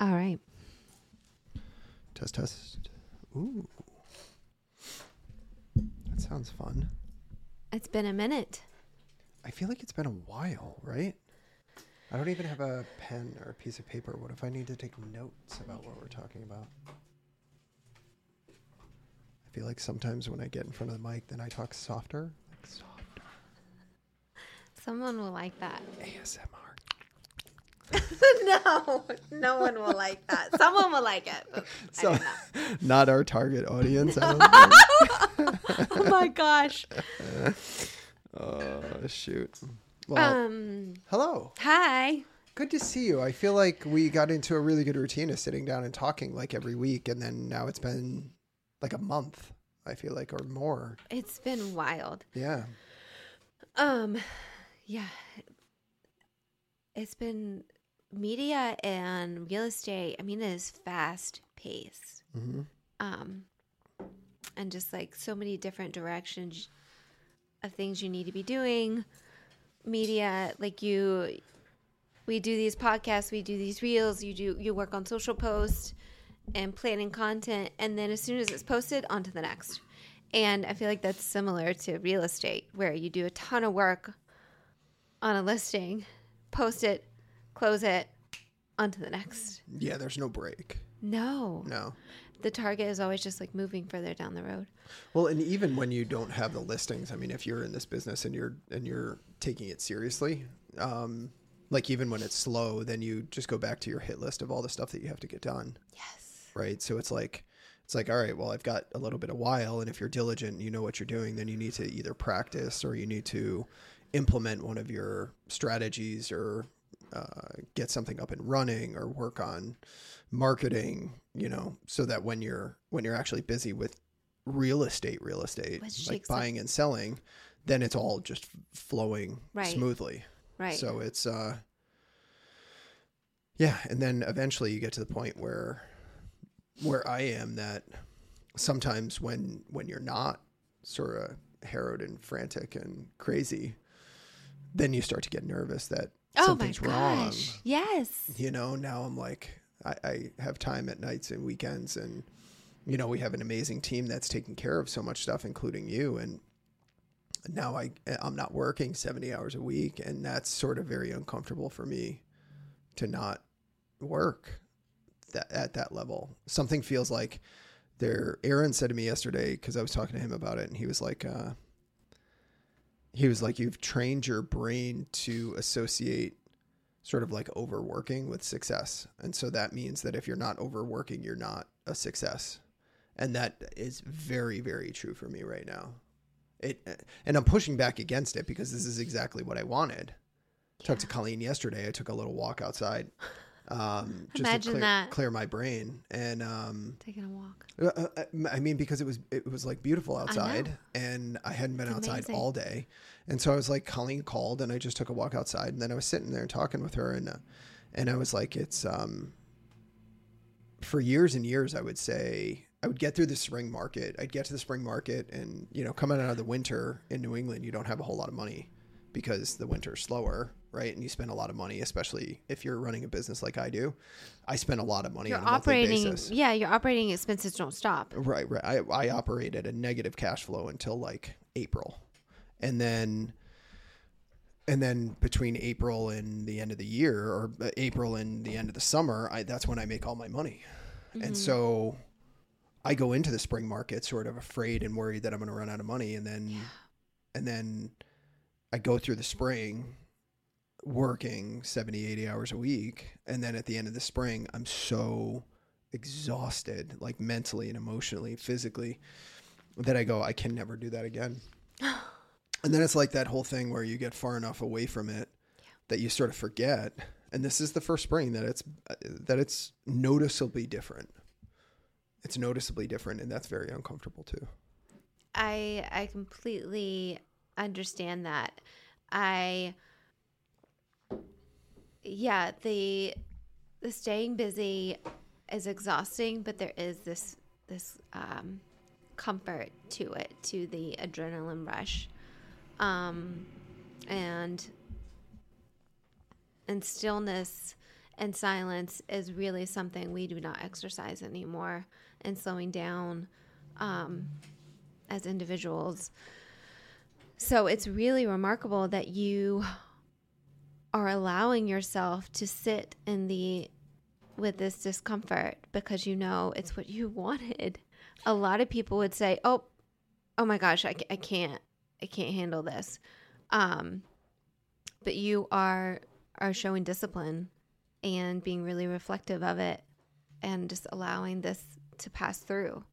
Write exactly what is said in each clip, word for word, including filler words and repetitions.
All right. Test, test. Ooh. That sounds fun. It's been a minute. I feel like it's been a while, right? I don't even have a pen or a piece of paper. What if I need to take notes about what we're talking about? I feel like sometimes when I get in front of the mic, then I talk softer. Like softer. Someone will like that. A S M R. No, no one will like that. Someone will like it. But So, I don't know. not our target audience. I don't think. Oh my gosh. Oh, shoot. Well, Um. hello. Hi. Good to see you. I feel like we got into a really good routine of sitting down and talking like every week, and then now it's been like a month, I feel like, or more. It's been wild. Yeah. Um. Yeah. It's been media and real estate. I mean, it is fast paced. Mm-hmm. Um. And just like so many different directions of things you need to be doing. Media, like you, we do these podcasts, we do these reels, you do, you work on social posts and planning content. And then as soon as it's posted, on to the next. And I feel like that's similar to real estate, where you do a ton of work on a listing, post it, close it, on to the next. Yeah, there's no break. No. No. The target is always just like moving further down the road. Well, and even when you don't have the listings, I mean, if you're in this business and you're and you're taking it seriously, um, like even when it's slow, then you just go back to your hit list of all the stuff that you have to get done. Yes. Right. So it's like, it's like, all right, well, I've got a little bit of while. And if you're diligent, and you know what you're doing, then you need to either practice or you need to implement one of your strategies or uh, get something up and running or work on marketing, you know, so that when you're, when you're actually busy with real estate, real estate, Which like takes buying and selling, then it's all just flowing Right. smoothly. Right. So it's, uh, yeah. And then eventually you get to the point where, where I am, that sometimes when, when you're not sort of harrowed and frantic and crazy, then you start to get nervous that Oh something's my wrong. gosh. Yes. You know, now I'm like, I, I have time at nights and weekends, and, you know, we have an amazing team that's taking care of so much stuff, including you. And now I, I'm not working seventy hours a week, and that's sort of very uncomfortable for me to not work that at that level. Something feels like there, Aaron said to me yesterday, cause I was talking to him about it, and he was like, uh, he was like, you've trained your brain to associate sort of like overworking with success. And so that means that if you're not overworking, you're not a success. And that is very, very true for me right now. It, and I'm pushing back against it because this is exactly what I wanted. I talked to Colleen yesterday. I took a little walk outside, um, just Imagine to clear, that. clear my brain. And, um, Taking a walk. uh, I mean, because it was, it was like beautiful outside, I and I hadn't been It's outside amazing. all day. And so I was like, Colleen called, and I just took a walk outside, and then I was sitting there talking with her, and, uh, and I was like, it's, um, for years and years, I would say I would get through the spring market. I'd get to the spring market, and, you know, coming out of the winter in New England, you don't have a whole lot of money because the winter's slower, right? And you spend a lot of money, especially if you're running a business like I do. I spend a lot of money Your on a monthly operating, basis. yeah, your operating expenses don't stop. Right, right. I, I operate at a negative cash flow until like April. And then, and then between April and the end of the year, or April and the end of the summer, I, that's when I make all my money. Mm-hmm. And so I go into the spring market sort of afraid and worried that I'm going to run out of money. And then, Yeah. and then I go through the spring working seventy, eighty hours a week. And then at the end of the spring, I'm so exhausted, like mentally and emotionally, physically, that I go, I can never do that again. And then it's like that whole thing where you get far enough away from it Yeah. that you sort of forget. And this is the first spring that it's, that it's noticeably different. It's noticeably different. And that's very uncomfortable too. I I completely understand that. I yeah, the the staying busy is exhausting, but there is this this um, comfort to it, to the adrenaline rush, um, and and stillness And silence is really something we do not exercise anymore, and slowing down um, as individuals. So it's really remarkable that you are allowing yourself to sit in the with this discomfort because you know it's what you wanted. A lot of people would say, "Oh, oh my gosh, I, I can't, I can't handle this," um, but you are are showing discipline and being really reflective of it, and just allowing this to pass through.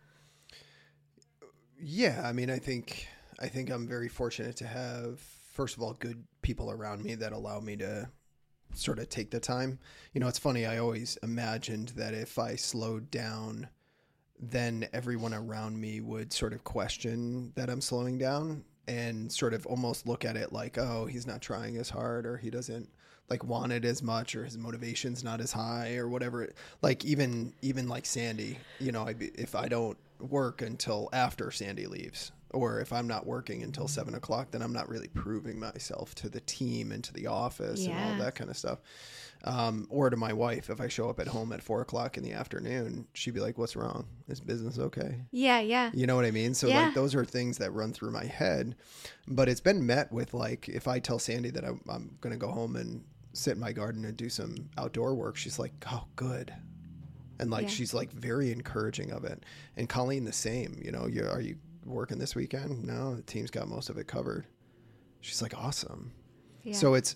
Yeah, I mean, I think I think I'm very fortunate to have, first of all, good people around me that allow me to sort of take the time. You know, it's funny, I always imagined that if I slowed down, then everyone around me would sort of question that I'm slowing down and sort of almost look at it like, oh, he's not trying as hard, or he doesn't like want it as much, or his motivation's not as high, or whatever. Like even even like Sandy, you know, I be, if I don't work until after Sandy leaves, or if I'm not working until seven o'clock, then I'm not really proving myself to the team and to the office Yeah. and all that kind of stuff. Um, or to my wife, if I show up at home at four o'clock in the afternoon, she'd be like, "What's wrong? Is business okay?" Yeah, yeah. You know what I mean? So Yeah. like those are things that run through my head, but it's been met with like, if I tell Sandy that I'm, I'm going to go home and sit in my garden and do some outdoor work, she's like, "Oh, good." And like, Yeah. she's like very encouraging of it. And Colleen, the same, you know, you are you working this weekend? No, the team's got most of it covered. She's like, awesome. Yeah. So it's,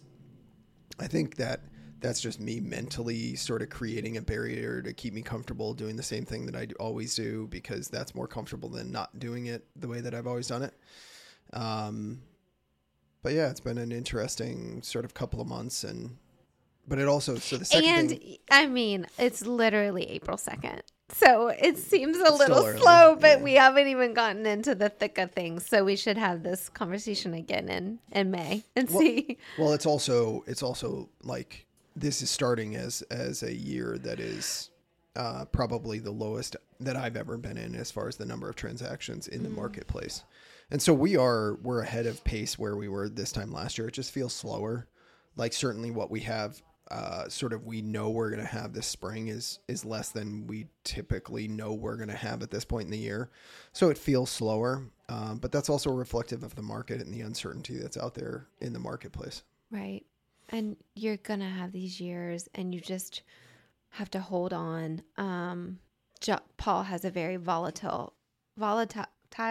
I think that that's just me mentally sort of creating a barrier to keep me comfortable doing the same thing that I do, always do, because that's more comfortable than not doing it the way that I've always done it. Um, but yeah, it's been an interesting sort of couple of months, and but it also, so the second and thing, I mean, it's literally April second. So it seems a It's little still early, slow, but yeah. we haven't even gotten into the thick of things. So we should have this conversation again in, in May and Well- see. well, it's also, it's also like, this is starting as, as a year that is uh, probably the lowest that I've ever been in as far as the number of transactions in the marketplace. And so we are, we're ahead of pace where we were this time last year. It just feels slower. Like certainly what we have, uh, sort of, we know we're going to have this spring is, is less than we typically know we're going to have at this point in the year. So it feels slower. Um, but that's also reflective of the market and the uncertainty that's out there in the marketplace. Right. And you're going to have these years and you just have to hold on. Um, jo- Paul has a very volatile, volatile,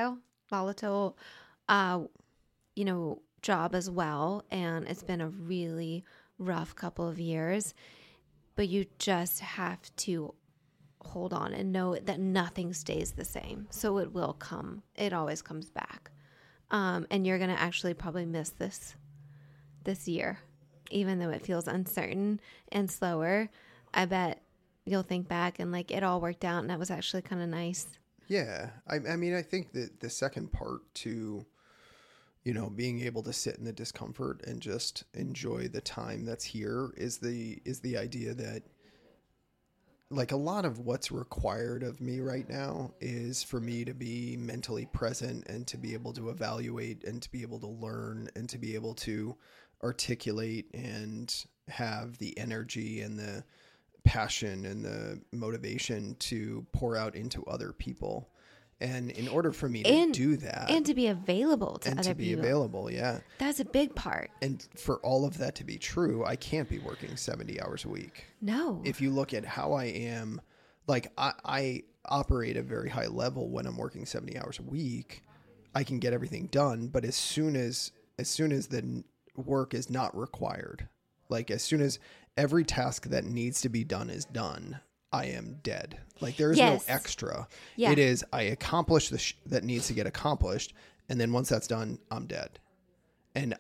volatile, uh, you know, job as well. And it's been a really rough couple of years, but you just have to hold on and know that nothing stays the same. So it will come. It always comes back. Um, and you're going to actually probably miss this, this year, even though it feels uncertain and slower. I bet you'll think back and like it all worked out and that was actually kind of nice. Yeah. I, I mean, I think that the second part to, you know, being able to sit in the discomfort and just enjoy the time that's here is the, is the idea that like a lot of what's required of me right now is for me to be mentally present and to be able to evaluate and to be able to learn and to be able to articulate and have the energy and the passion and the motivation to pour out into other people. And in order for me to And- do that And to be available to and other to be people. available, yeah. That's a big part. And for all of that to be true, I can't be working seventy hours a week. No. If you look at how I am, like I, I operate at a very high level when I'm working seventy hours a week, I can get everything done. But as soon as, as soon as the n- work is not required, like as soon as every task that needs to be done is done, I am dead. Like there is Yes. no extra. Yeah. It is, I accomplish the sh- that needs to get accomplished. And then once that's done, I'm dead. And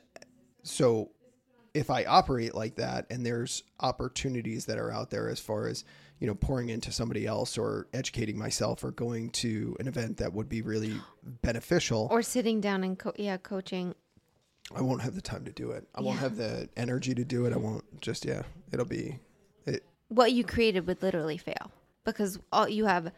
so if I operate like that and there's opportunities that are out there as far as, you know, pouring into somebody else or educating myself or going to an event that would be really beneficial, Or sitting down and co- yeah, coaching. I won't have the time to do it. I won't Yeah. have the energy to do it. I won't just, yeah, it'll be, it, What you created would literally fail because all you have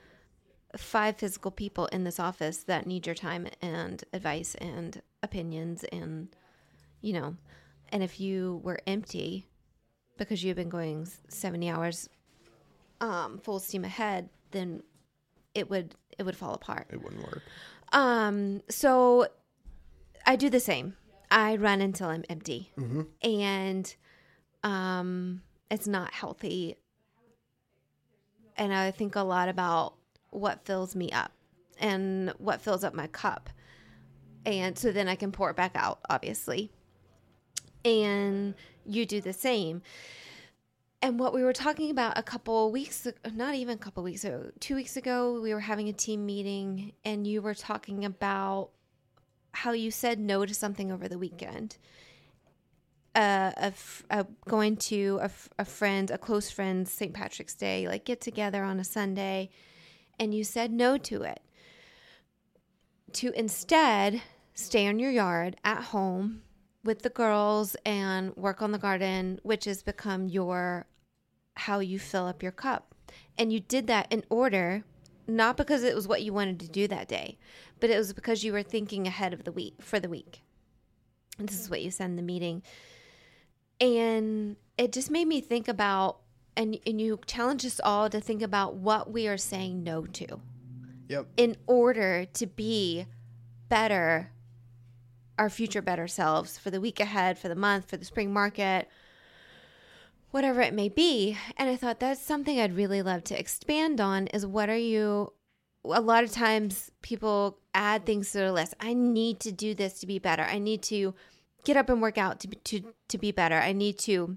five physical people in this office that need your time and advice and opinions and, you know, and if you were empty, because you've been going seventy hours um, full steam ahead, then it would it would fall apart. It wouldn't work. Um, so I do the same. I run until I'm empty, Mm-hmm. and um, it's not healthy. And I think a lot about what fills me up and what fills up my cup. And so then I can pour it back out, obviously. And you do the same. And what we were talking about a couple weeks, not even a couple weeks ago, two weeks ago, we were having a team meeting, and you were talking about how you said no to something over the weekend. Uh, of, of going to a, a friend, a close friend's Saint Patrick's Day, like get together on a Sunday, and you said no to it. To instead stay in your yard at home with the girls and work on the garden, which has become your, how you fill up your cup. And you did that in order, not because it was what you wanted to do that day, but it was because you were thinking ahead of the week, for the week. And this is what you said in the meeting. And it just made me think about, and, and you challenge us all to think about what we are saying no to. Yep. In order to be better, our future better selves for the week ahead, for the month, for the spring market, whatever it may be. And I thought that's something I'd really love to expand on is what are you, a lot of times people add things to their list. I need to do this to be better. I need to get up and work out to, to, to be better. I need to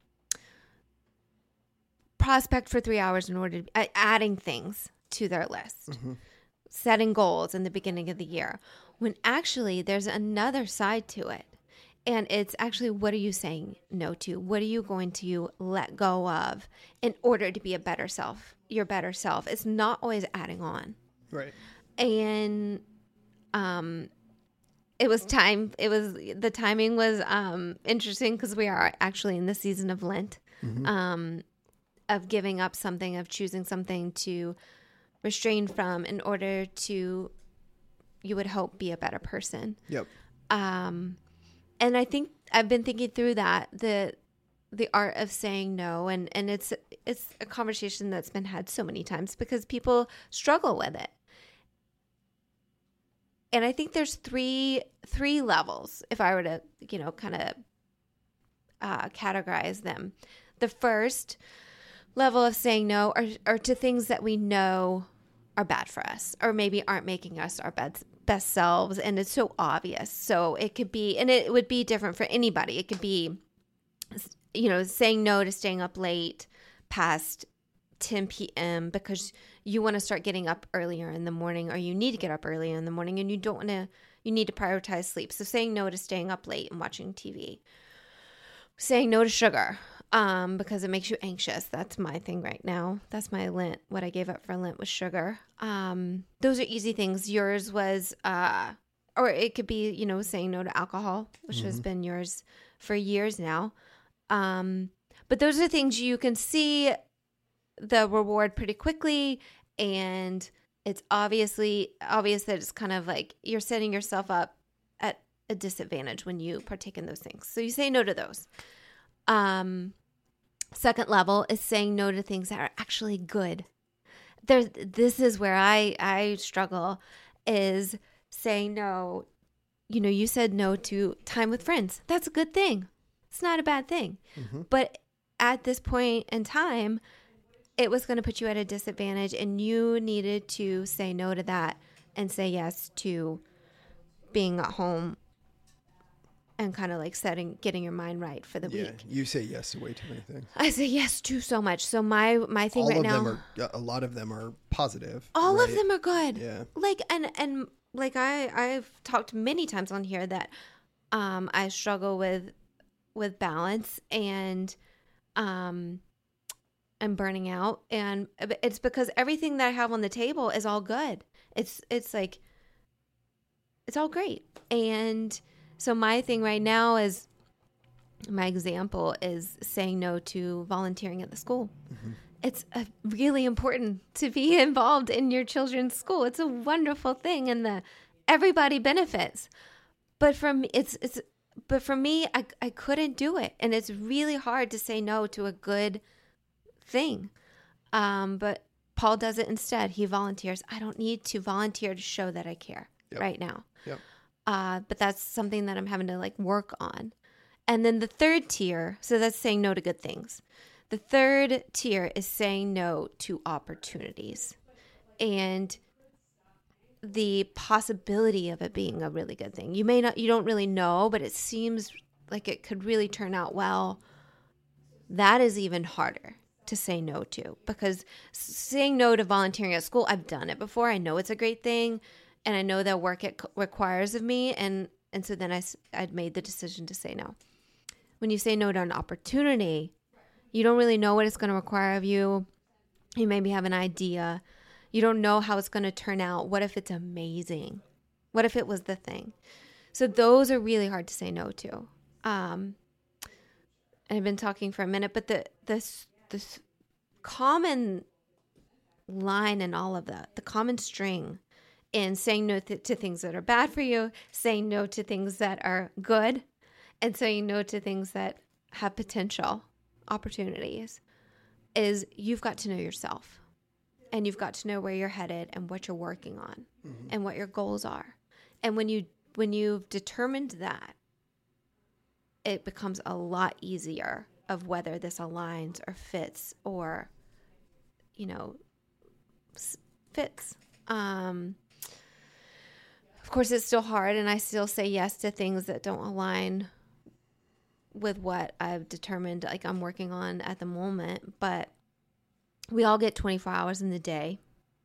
prospect for three hours in order to, uh, adding things to their list, Mm-hmm. setting goals in the beginning of the year, when actually there's another side to it. And it's actually, what are you saying no to? What are you going to let go of in order to be a better self, your better self? It's not always adding on. Right. And um, it was time, it was, the timing was um, interesting because we are actually in the season of Lent, Mm-hmm. um, of giving up something, of choosing something to restrain from in order to, you would hope, be a better person. Yep. Um, and I think I've been thinking through that, the the art of saying no, and, and it's it's a conversation that's been had so many times because people struggle with it. And I think there's three three levels, if I were to, you know, kind of uh, categorize them. The first level of saying no are, are to things that we know are bad for us, or maybe aren't making us our best best selves, and it's so obvious. So it could be, and it would be different for anybody. It could be, you know, saying no to staying up late past ten p.m. because you want to start getting up earlier in the morning, or you need to get up earlier in the morning, and you don't want to, you need to prioritize sleep. So saying no to staying up late and watching T V. Saying no to sugar. Um, because it makes you anxious. That's my thing right now. That's my Lent. What I gave up for Lent was sugar. Um, those are easy things. Yours was, uh, or it could be, you know, saying no to alcohol, which mm-hmm. has been yours for years now. Um, but those are things you can see the reward pretty quickly, and it's obviously obvious that it's kind of like you're setting yourself up at a disadvantage when you partake in those things. So you say no to those. Um, second level is saying no to things that are actually good. There's, this is where I, I struggle, is saying no. You know, you said no to time with friends. That's a good thing. It's not a bad thing. Mm-hmm. But at this point in time, it was going to put you at a disadvantage, and you needed to say no to that and say yes to being at home and kind of like setting, getting your mind right for the yeah, week. You say yes to way too many things. I say yes to so much. So my, my thing all right of now, them are, a lot of them are positive. All right? of them are good. Yeah. Like, and, and like I, I've talked many times on here that, um, I struggle with, with balance and, um, and burning out. And it's because everything that I have on the table is all good. It's, it's like, it's all great. And so my thing right now is, my example is saying no to volunteering at the school. Mm-hmm. It's a really important to be involved in your children's school. It's a wonderful thing, and the everybody benefits. But from it's it's but for me, I, I couldn't do it. And it's really hard to say no to a good thing. Um, but Paul does it instead. He volunteers. I don't need to volunteer to show that I care yep. right now. Yep. Uh, but that's something that I'm having to like work on. And then the third tier, so that's saying no to good things. The third tier is saying no to opportunities and the possibility of it being a really good thing. You may not, you don't really know, but it seems like it could really turn out well. That is even harder to say no to, because saying no to volunteering at school, I've done it before. I know it's a great thing, and I know that work it requires of me, and and so then I I'd made the decision to say no. When you say no to an opportunity, you don't really know what it's going to require of you. You maybe have an idea. You don't know how it's going to turn out. What if it's amazing? What if it was the thing? So those are really hard to say no to. Um, I've been talking for a minute, but the this this common line in all of that, the common string in saying no th- to things that are bad for you, saying no to things that are good, and saying no to things that have potential opportunities, is you've got to know yourself, and you've got to know where you're headed and what you're working on mm-hmm. and what your goals are. And when you when you've determined that, it becomes a lot easier of whether this aligns or fits or, you know, fits. Um, of course, it's still hard, and I still say yes to things that don't align with what I've determined, like I'm working on at the moment. But we all get twenty-four hours in the day,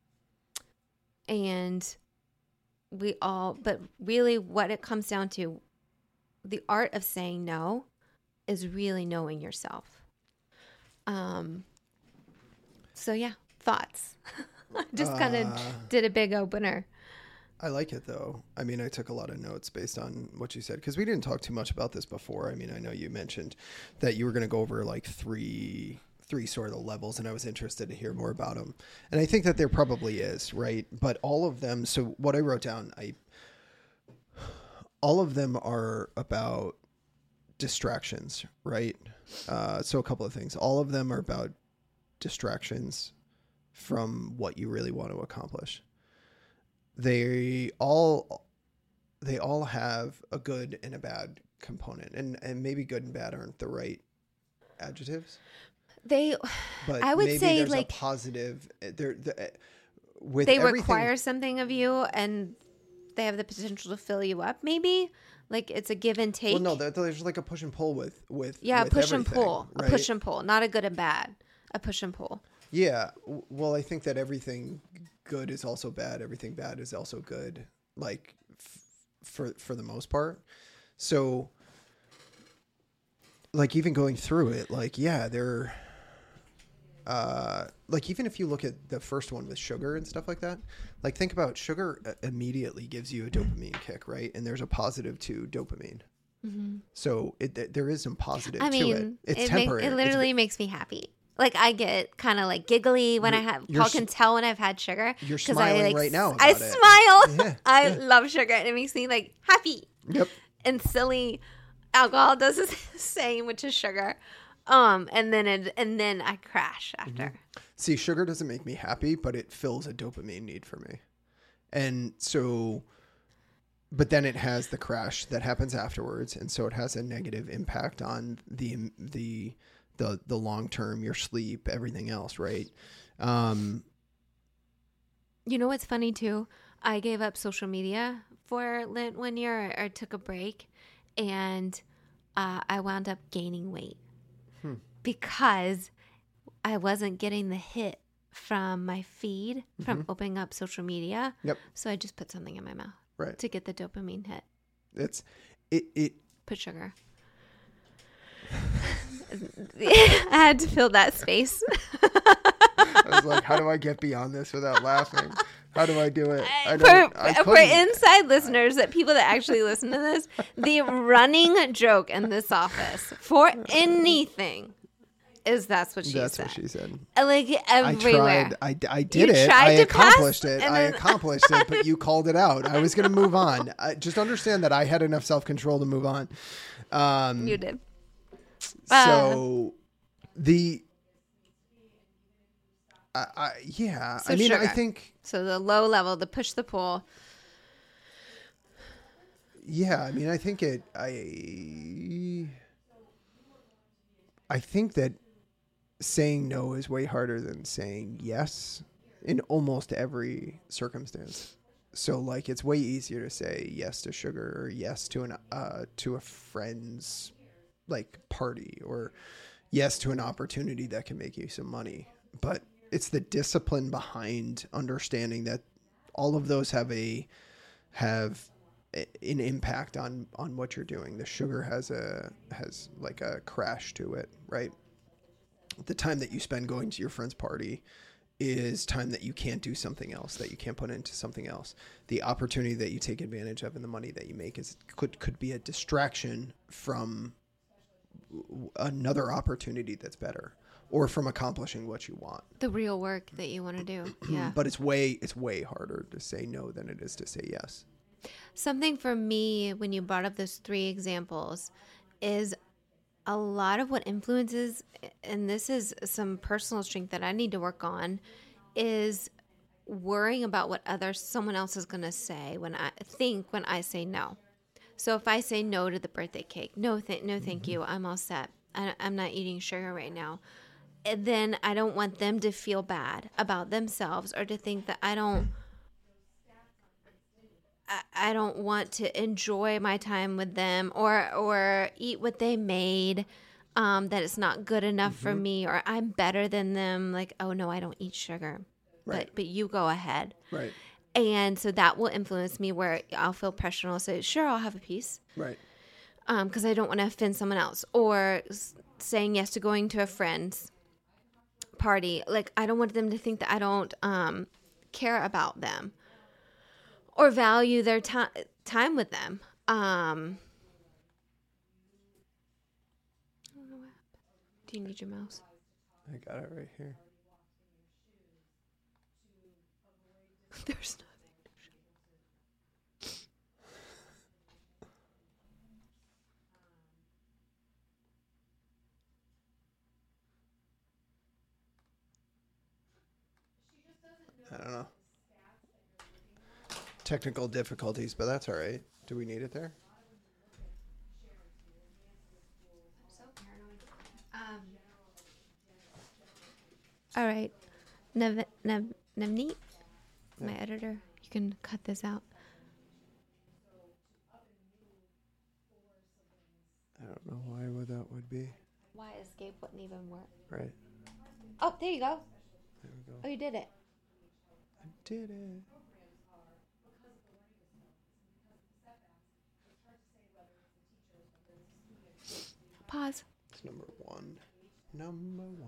and we all, but really what it comes down to, the art of saying no is really knowing yourself. Um. So yeah, thoughts. Just kind of uh, did a big opener. I like it though. I mean, I took a lot of notes based on what you said, because we didn't talk too much about this before. I mean, I know you mentioned that you were going to go over like three, three sort of levels, and I was interested to hear more about them. And I think that there probably is, right? But all of them. So what I wrote down, I, all of them are about distractions, right? Uh, so a couple of things. All of them are about distractions from what you really want to accomplish. They all, they all have a good and a bad component, and, and maybe good and bad aren't the right adjectives. They, but I would maybe say there's like a positive. There, the, with they everything, require something of you, and they have the potential to fill you up. Maybe like it's a give and take. Well, no, there's like a push and pull with with yeah, with push and everything, pull, right? a push and pull, not a good and bad, a push and pull. Yeah, well, I think that everything good is also bad. Everything bad is also good, like f- for for the most part. So, like even going through it, like yeah, they're uh, like even if you look at the first one with sugar and stuff like that, like think about sugar immediately gives you a dopamine kick, right? And there's a positive to dopamine. Mm-hmm. So it, there is some positive I mean, to it. It's it temporary. Make, it literally it's, makes me happy. Like I get kind of like giggly when I have. Paul can tell when I've had sugar. You're smiling I, like, right now. About I it. smile. Yeah, I yeah. love sugar, and it makes me like happy. Yep. And silly. Alcohol does the same, which is sugar. Um, and then it, and then I crash after. Mm-hmm. See, sugar doesn't make me happy, but it fills a dopamine need for me, and so. But then it has the crash that happens afterwards, and so it has a negative impact on the the. the the long term, your sleep, everything else, right? Um, you know what's funny too? I gave up social media for Lent one year, or, or took a break, and uh, I wound up gaining weight hmm. because I wasn't getting the hit from my feed mm-hmm. from opening up social media. Yep. So I just put something in my mouth right. to get the dopamine hit. It's it it put sugar. I had to fill that space. I was like, how do I get beyond this without laughing? How do I do it? I don't, for, I for inside listeners, that people that actually listen to this, the running joke in this office for anything is that's what she That's said. what she said. Like everywhere. I tried. I, I did You it. tried I to accomplished pass, it. and I then- accomplished it, but you called it out. I was going to move on. I, just understand that I had enough self-control to move on. Um, You did. So the, I, I yeah, So I mean, I sugar. think, So the low level, the push the pull. yeah, I mean, I think it, I, I think that saying no is way harder than saying yes in almost every circumstance. So like, it's way easier to say yes to sugar or yes to an, uh, to a friend's like party or yes to an opportunity that can make you some money. But it's the discipline behind understanding that all of those have a, have a, an impact on, on what you're doing. The sugar has a, has like a crash to it, right? The time that you spend going to your friend's party is time that you can't do something else, that you can't put into something else. The opportunity that you take advantage of and the money that you make is could could be a distraction from another opportunity that's better or from accomplishing what you want. The real work that you want to do. Yeah. But it's way it's way harder to say no than it is to say yes. Something for me when you brought up those three examples is a lot of what influences, and this is some personal strength that I need to work on, is worrying about what others, someone else is going to say when I think when I say no. So if I say no to the birthday cake, no, th- no, thank you, I'm all set. I, I'm not eating sugar right now. And then I don't want them to feel bad about themselves or to think that I don't. I don't want to enjoy my time with them or or eat what they made, um, that it's not good enough mm-hmm. for me or I'm better than them. Like, oh, no, I don't eat sugar. Right. But but you go ahead. Right. And so that will influence me where I'll feel pressure and I'll say, sure, I'll have a piece. Right. Um, because I don't want to offend someone else. Or s- saying yes to going to a friend's party. Like, I don't want them to think that I don't um, care about them. Or value their time time with them. Um, I don't know what happened. Do you need your mouse? I got it right here. There's nothing. I don't know. Technical difficulties, but that's all right. Do we need it there? I'm so paranoid. Um, all right. Nav- Nav- Navneet, my editor, you can cut this out. I don't know why what that would be. Why escape wouldn't even work. Right. Oh, there you go. There we go. Oh, you did it. I did it. Pause. It's number one. Number one.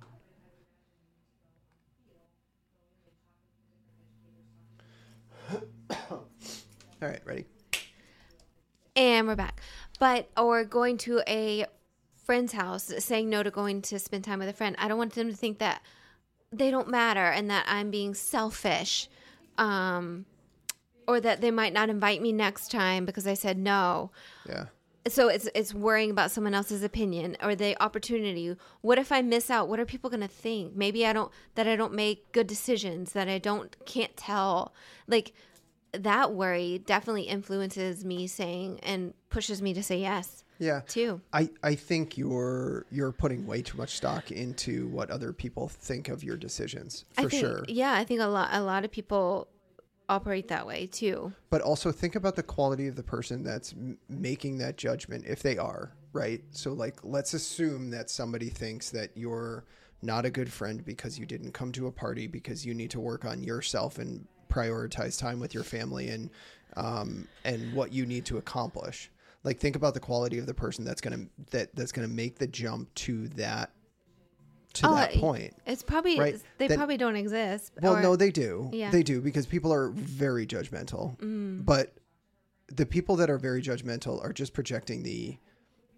All right, ready? And we're back. But, or going to a friend's house, saying no to going to spend time with a friend. I don't want them to think that they don't matter and that I'm being selfish. Um, or that they might not invite me next time because I said no. Yeah. So it's it's worrying about someone else's opinion or the opportunity. What if I miss out? What are people going to think? Maybe I don't, that I don't make good decisions, that I don't, can't tell. Like, that worry definitely influences me saying and pushes me to say yes. Yeah. Too. I, I think you're you're putting way too much stock into what other people think of your decisions, for I think, sure. Yeah, I think a lot a lot of people operate that way too. But also think about the quality of the person that's m- making that judgment, if they are, right? So like, let's assume that somebody thinks that you're not a good friend because you didn't come to a party because you need to work on yourself and prioritize time with your family and um, and what you need to accomplish. Like, think about the quality of the person that's gonna that that's gonna make the jump to that to oh, that point. It's probably right? they that, probably don't exist. Well, or, no, they do. Yeah. They do, because people are very judgmental. Mm. But the people that are very judgmental are just projecting the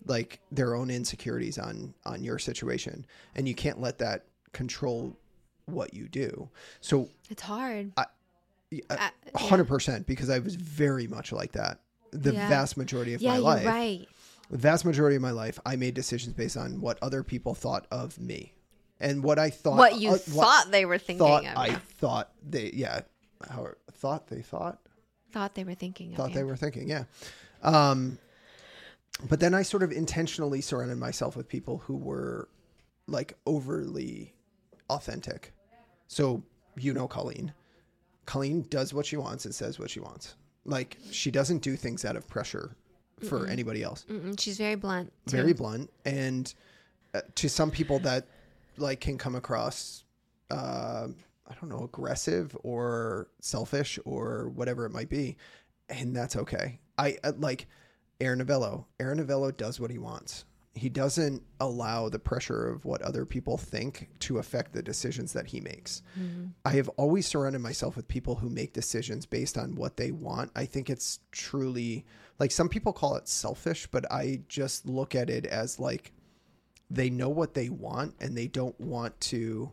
like their own insecurities on, on your situation, and you can't let that control what you do. So it's hard. I, Uh, A hundred percent, because I was very much like that. The Yeah. vast majority of yeah, my you're life, right. the vast majority of my life, I made decisions based on what other people thought of me and what I thought. What you uh, thought they were thinking thought of I you. thought they, yeah, how thought they thought, Thought they were thinking of thought you. they were thinking. Yeah. Um, but then I sort of intentionally surrounded myself with people who were like overly authentic. So, you know, Colleen, Colleen does what she wants and says what she wants. Like, she doesn't do things out of pressure for Mm-mm. anybody else. Mm-mm. She's very blunt. Too. Very blunt. And uh, to some people that like can come across, uh, I don't know, aggressive or selfish or whatever it might be. And that's okay. I uh, like Aaron Novello. Aaron Novello does what he wants. He doesn't allow the pressure of what other people think to affect the decisions that he makes. Mm-hmm. I have always surrounded myself with people who make decisions based on what they want. I think it's truly, like, some people call it selfish, but I just look at it as like they know what they want and they don't want to,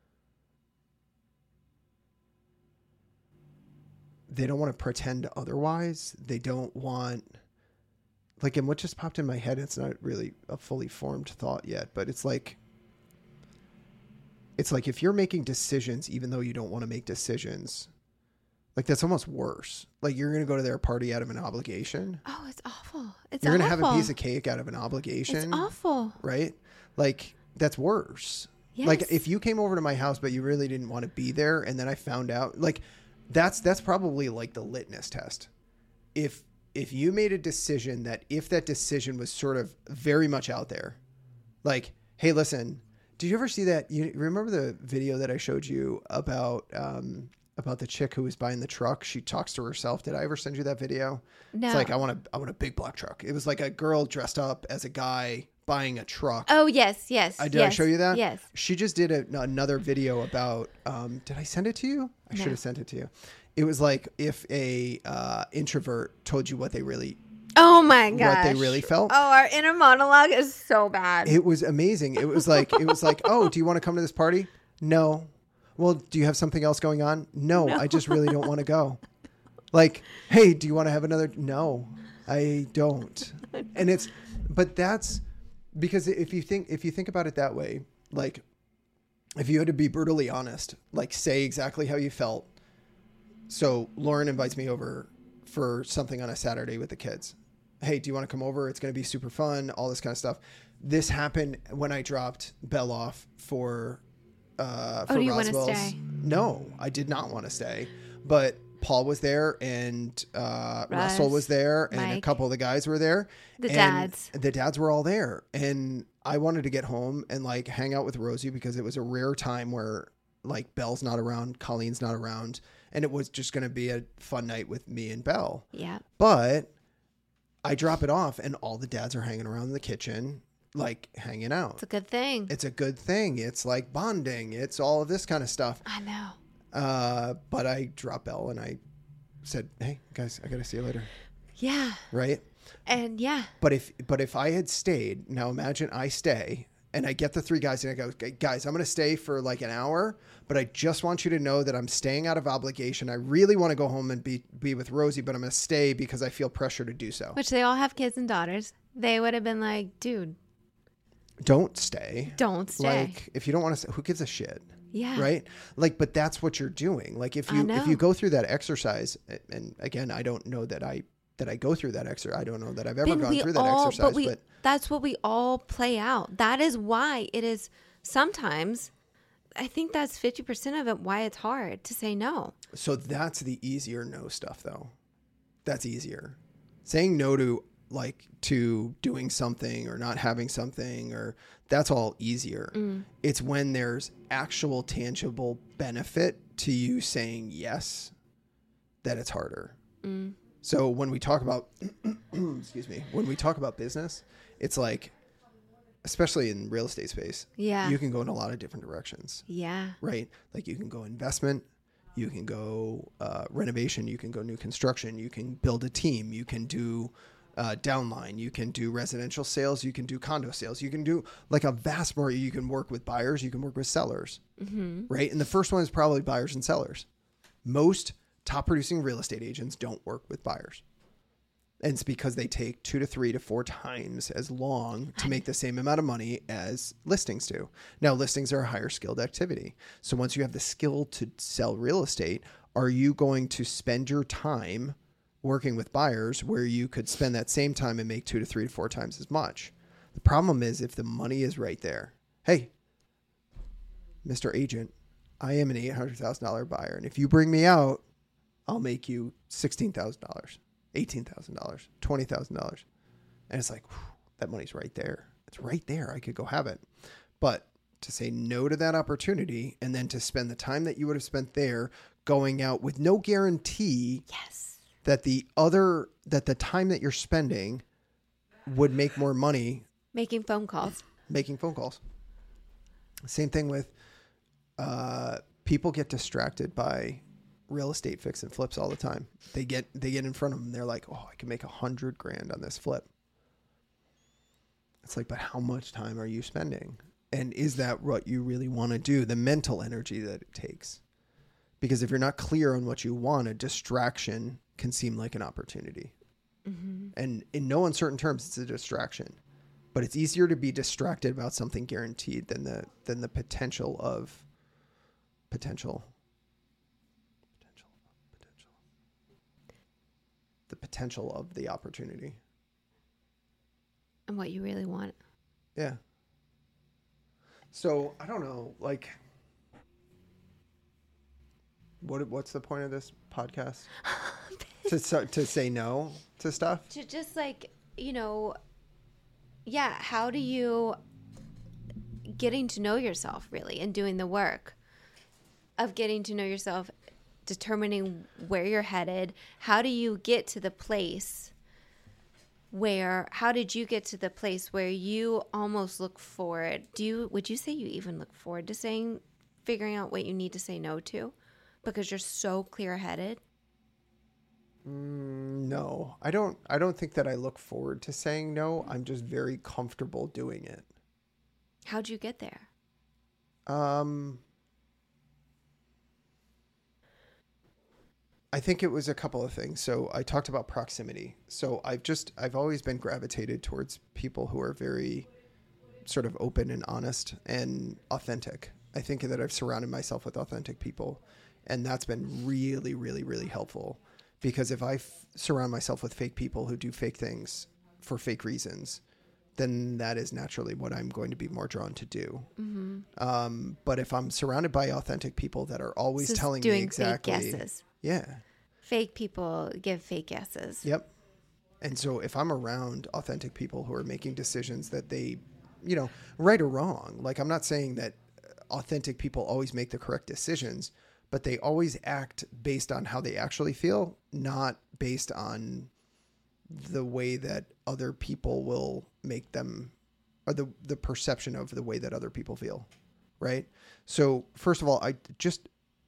they don't want to pretend otherwise. They don't want, like, and what just popped in my head, it's not really a fully formed thought yet, but it's like, it's like if you're making decisions, even though you don't want to make decisions, like, that's almost worse. Like, you're going to go to their party out of an obligation. Oh, it's awful. It's You're awful. going to have a piece of cake out of an obligation. It's awful. Right? Like, that's worse. Yes. Like, if you came over to my house, but you really didn't want to be there, and then I found out, like, that's, that's probably like the litmus test. If, if you made a decision that if that decision was sort of very much out there, like, hey, listen, did you ever see that? You remember the video that I showed you about, um, about the chick who was buying the truck? She talks to herself. Did I ever send you that video? No. It's like, I want a, I want a big black truck. It was like a girl dressed up as a guy buying a truck. Oh, yes, yes. I, did yes, I show you that? Yes. She just did a, another video about, um, did I send it to you? I No. should have sent it to you. It was like if a uh, introvert told you what they really, Oh my gosh. what they really felt. Oh, our inner monologue is so bad. It was amazing. It was like, it was like, oh, do you want to come to this party? No. Well, do you have something else going on? No, No. I just really don't want to go. Like, hey, do you want to have another? No, I don't. And it's, but that's because if you think, if you think about it that way, like, if you had to be brutally honest, like, say exactly how you felt. So Lauren invites me over for something on a Saturday with the kids. Hey, do you want to come over? It's going to be super fun. All this kind of stuff. This happened when I dropped Belle off for, uh, for Oh, do you want to Roswell's. stay? No, I did not want to stay, but Paul was there and, uh, Russ, Russell was there and a Mike. couple of the guys were there. The and dads. The dads were all there. And I wanted to get home and like hang out with Rosie because it was a rare time where like Belle's not around, Colleen's not around. And it was just going to be a fun night with me and Belle. Yeah. But I drop it off and all the dads are hanging around in the kitchen, like hanging out. It's a good thing. It's a good thing. It's like bonding. It's all of this kind of stuff. I know. Uh, but I dropped Belle and I said, hey, guys, I got to see you later. Yeah. Right? And yeah. But if but if I had stayed, now imagine I stay and I get the three guys and I go, guys, I'm going to stay for like an hour, but I just want you to know that I'm staying out of obligation. I really want to go home and be, be with Rosie, but I'm going to stay because I feel pressure to do so. Which they all have kids and daughters. They would have been like, dude, Don't stay. don't stay. Like, if you don't want to, who gives a shit? yeah. Right? Like, but that's what you're doing. Like, if I you, know. if you go through that exercise, and again, I don't know that I, that I go through that exercise. I don't know that I've ever Then gone we through that all, exercise, but we, but that's what we all play out. That is why it is sometimes, I think that's fifty percent of it, why it's hard to say no. so that's the easier no stuff though. That's easier. Saying no to like to doing something or not having something, or that's all easier. Mm. It's when there's actual tangible benefit to you saying yes that it's harder. Mm. So when we talk about, excuse me, when we talk about business, it's like, especially in real estate space, Yeah. you can go in a lot of different directions, Yeah. right? Like you can go investment, you can go uh, renovation, you can go new construction, you can build a team, you can do uh, downline. You can do residential sales. You can do condo sales. You can do like a vast more. You can work with buyers. You can work with sellers, mm-hmm. right? And the first one is probably buyers and sellers. Most top producing real estate agents don't work with buyers. And it's because they take two to three to four times as long to make the same amount of money as listings do. Now, listings are a higher skilled activity. So once you have the skill to sell real estate, are you going to spend your time working with buyers where you could spend that same time and make two to three to four times as much? The problem is if the money is right there. Hey, Mister Agent, I am an eight hundred thousand dollars buyer. And if you bring me out, I'll make you sixteen thousand dollars. eighteen thousand dollars, twenty thousand dollars. And it's like, whew, that money's right there. It's right there. I could go have it. But to say no to that opportunity and then to spend the time that you would have spent there going out with no guarantee yes. that the other, that the time that you're spending would make more money. Making phone calls. Making phone calls. Same thing with uh, people get distracted by real estate fix and flips all the time. They get they get in front of them. They're like, oh, I can make a hundred grand on this flip. It's like, but how much time are you spending? And is that what you really want to do? The mental energy that it takes. Because if you're not clear on what you want, a distraction can seem like an opportunity. Mm-hmm. And in no uncertain terms, it's a distraction. But it's easier to be distracted about something guaranteed than the than the potential of potential. The potential of the opportunity. And what you really want. Yeah. So I don't know, like, what what's the point of this podcast? to so, to say no to stuff? To just like, you know, yeah, how do you getting to know yourself really and doing the work of getting to know yourself, determining where you're headed. How do you get to the place where, how did you get to the place where you almost look forward? Do you, would you say you even look forward to saying, figuring out what you need to say no to because you're so clear headed? Mm, no, I don't, I don't think that I look forward to saying no. I'm just very comfortable doing it. How'd you get there? Um, I think it was a couple of things. So I talked about proximity. So I've just, I've always been gravitated towards people who are very sort of open and honest and authentic. I think that I've surrounded myself with authentic people, and that's been really, really, really helpful. Because if I f- surround myself with fake people who do fake things for fake reasons, then that is naturally what I'm going to be more drawn to do. Mm-hmm. Um, but if I'm surrounded by authentic people that are always so telling doing me exactly, fake guesses. Yeah, fake people give fake guesses. Yep. And so if I'm around authentic people who are making decisions that they, you know, right or wrong, like I'm not saying that authentic people always make the correct decisions, but they always act based on how they actually feel, not based on the way that other people will make them, or the, the perception of the way that other people feel. Right. So first of all, I just,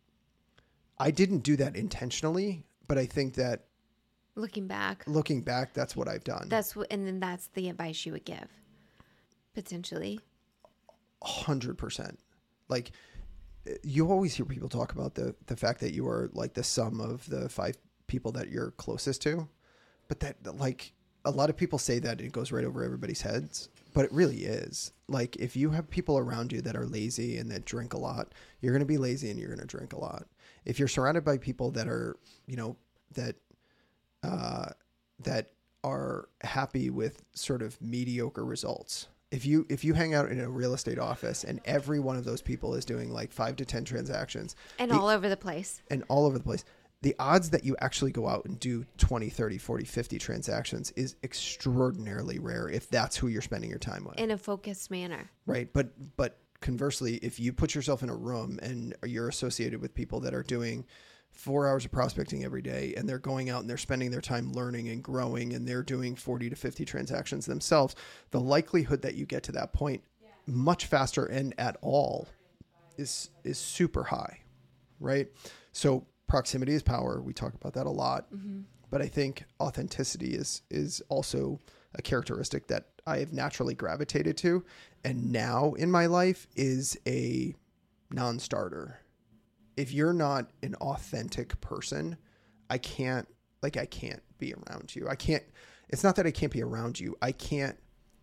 I didn't do that intentionally, but I think that looking back, looking back, that's what I've done. That's what, and then that's the advice you would give potentially. A hundred percent. Like, you always hear people talk about the, the fact that you are like the sum of the five people that you're closest to, but that like a lot of people say that it goes right over everybody's heads, but it really is. Like if you have people around you that are lazy and that drink a lot, you're going to be lazy and you're going to drink a lot. If you're surrounded by people that are, you know, that, uh, that are happy with sort of mediocre results. If you if you hang out in a real estate office and every one of those people is doing like five to ten transactions. And the, all over the place. And all over the place. The odds that you actually go out and do twenty, thirty, forty, fifty transactions is extraordinarily rare if that's who you're spending your time with. In a focused manner. Right. But but conversely, if you put yourself in a room and you're associated with people that are doing four hours of prospecting every day and they're going out and they're spending their time learning and growing and they're doing forty to fifty transactions themselves, the likelihood that you get to that point much faster and at all is is super high, right? So proximity is power. We talk about that a lot. Mm-hmm. but I think authenticity is is also a characteristic that I have naturally gravitated to, and now in my life is a non-starter. If you're not an authentic person, I can't, like, I can't be around you. I can't, it's not that I can't be around you. I can't,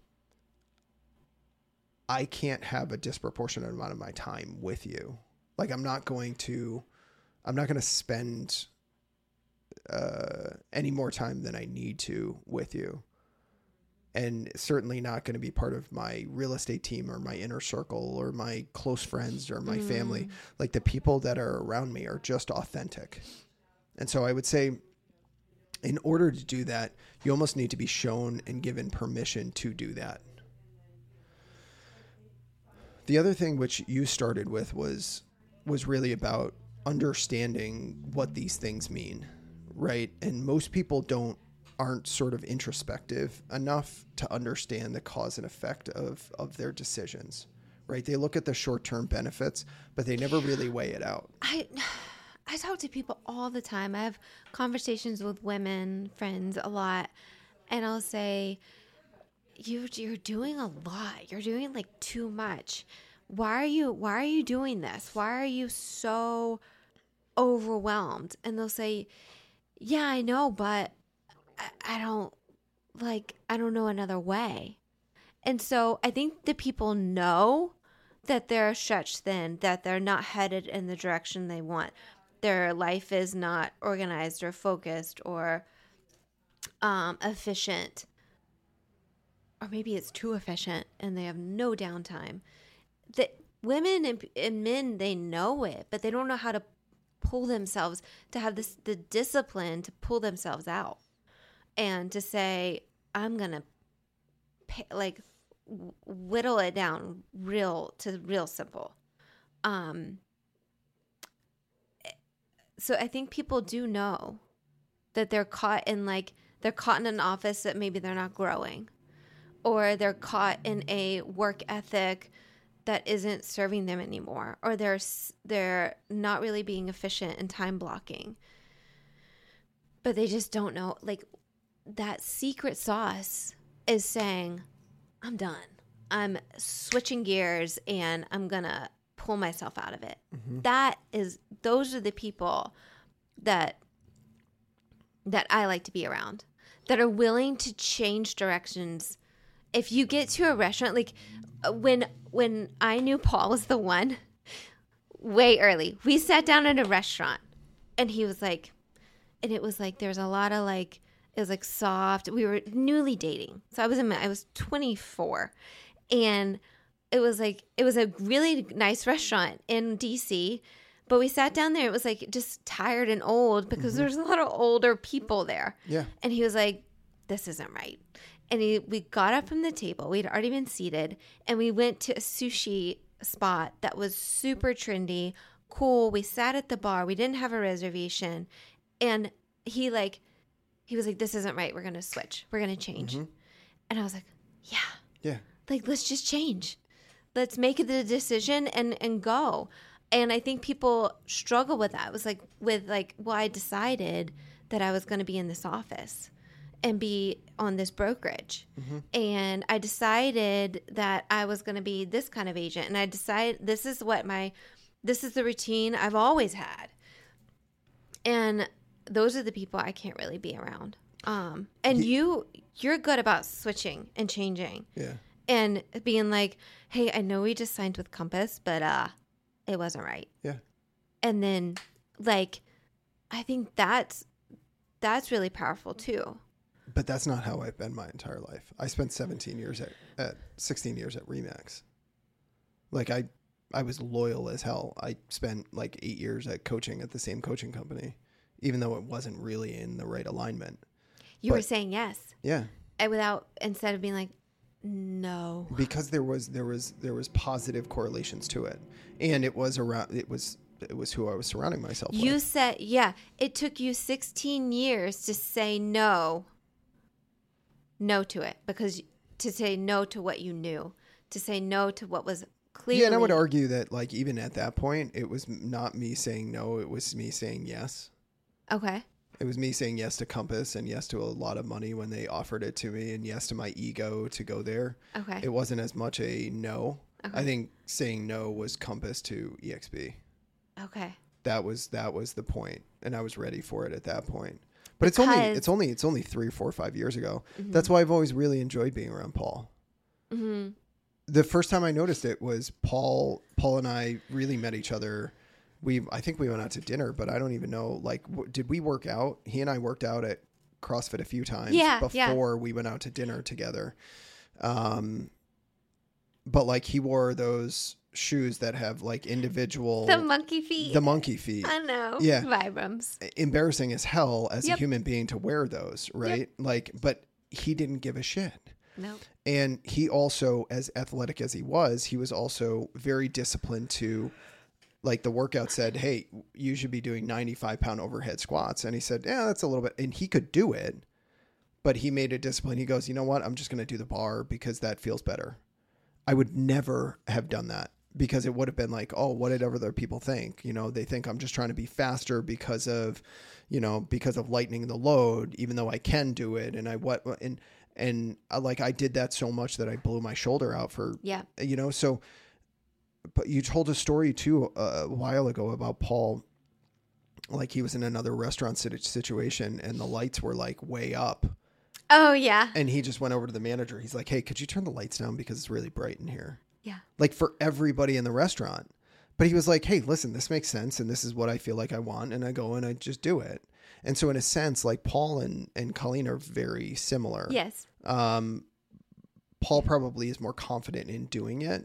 I can't have a disproportionate amount of my time with you. Like, I'm not going to, I'm not going to spend uh, any more time than I need to with you. And certainly not going to be part of my real estate team or my inner circle or my close friends or my mm. family. Like, the people that are around me are just authentic. And so I would say, in order to do that, you almost need to be shown and given permission to do that. The other thing which you started with was was really about understanding what these things mean, right? And most people don't aren't sort of introspective enough to understand the cause and effect of, of their decisions, right? They look at the short-term benefits, but they never really weigh it out. I I talk to people all the time. I have conversations with women, friends a lot, and I'll say, you, you're doing a lot. You're doing like too much. Why are you, why are you doing this? Why are you so overwhelmed? And they'll say, yeah, I know, but I don't like, I don't know another way. And so I think the people know that they're stretched thin, that they're not headed in the direction they want. Their life is not organized or focused or um, efficient. Or maybe it's too efficient and they have no downtime. The women and, and men, they know it, but they don't know how to pull themselves, to have this the discipline to pull themselves out. And to say, I'm going to like whittle it down real to real simple. Um, so I think people do know that they're caught in like, they're caught in an office that maybe they're not growing, or they're caught in a work ethic that isn't serving them anymore, or they're, they're not really being efficient in time blocking, but they just don't know, like, that secret sauce is saying, I'm done. I'm switching gears and I'm going to pull myself out of it. Mm-hmm. That is, those are the people that, that I like to be around, that are willing to change directions. If you get to a restaurant, like when, when I knew Paul was the one, way early, we sat down at a restaurant and he was like, and it was like, there's a lot of like, it was like soft. We were newly dating. So I was in my, I was twenty-four, and it was like, it was a really nice restaurant in D C, but we sat down there. It was like just tired and old because mm-hmm. there's a lot of older people there. Yeah. And he was like, this isn't right. And he, we got up from the table. We'd already been seated, and we went to a sushi spot that was super trendy, cool. We sat at the bar. We didn't have a reservation. And he like, he was like, this isn't right. We're going to switch. We're going to change. Mm-hmm. And I was like, yeah. Yeah. Like, let's just change. Let's make the decision and, and go. And I think people struggle with that. It was like, with like, well, I decided that I was going to be in this office and be on this brokerage. Mm-hmm. And I decided that I was going to be this kind of agent. And I decided this is what my, this is the routine I've always had. And those are the people I can't really be around. Um, and yeah. you, you're good about switching and changing. Yeah. And being like, hey, I know we just signed with Compass, but uh, it wasn't right. Yeah. And then, like, I think that's that's really powerful too. But that's not how I've been my entire life. I spent seventeen years at, at sixteen years at Remax. Like I, I was loyal as hell. I spent like eight years at coaching at the same coaching company, even though it wasn't really in the right alignment. You but, were saying yes. Yeah. And without, instead of being like, no. Because there was, there was, there was positive correlations to it. And it was around, it was, it was who I was surrounding myself you with. You said, yeah, it took you sixteen years to say no, no to it, because to say no to what you knew, to say no to what was clearly. Yeah, and I would argue that like even at that point, it was not me saying no, it was me saying yes. Okay. It was me saying yes to Compass and yes to a lot of money when they offered it to me and yes to my ego to go there. Okay. It wasn't as much a no. Okay. I think saying no was Compass to E X P. Okay. That was that was the point, and I was ready for it at that point. But it's only it's only it's only three, four, five years ago. Mm-hmm. That's why I've always really enjoyed being around Paul. Mm-hmm. The first time I noticed it was Paul. Paul and I really met each other. We I think we went out to dinner, but I don't even know. Like, w- did we work out? He and I worked out at CrossFit a few times yeah, before yeah. we went out to dinner together. Um, but like he wore those shoes that have like individual the monkey feet. The monkey feet. I know. Yeah. Vibrams. Embarrassing as hell as yep. a human being to wear those, right? Yep. Like, but he didn't give a shit. No. And he also, as athletic as he was, he was also very disciplined to, like the workout said, hey, you should be doing ninety-five pound overhead squats. And he said, yeah, that's a little bit. And he could do it, but he made a discipline. He goes, you know what? I'm just going to do the bar because that feels better. I would never have done that because it would have been like, oh, what did other people think? You know, they think I'm just trying to be faster because of, you know, because of lightening the load, even though I can do it. And I, what, and, and I, like, I did that so much that I blew my shoulder out for, yeah, you know, so, but you told a story too uh, a while ago about Paul, like he was in another restaurant situation and the lights were like way up. Oh yeah. And he just went over to the manager. He's like, hey, could you turn the lights down because it's really bright in here? Yeah. Like for everybody in the restaurant. But he was like, hey, listen, this makes sense. And this is what I feel like I want. And I go and I just do it. And so in a sense, like Paul and, and Colleen are very similar. Yes. Um, Paul probably is more confident in doing it.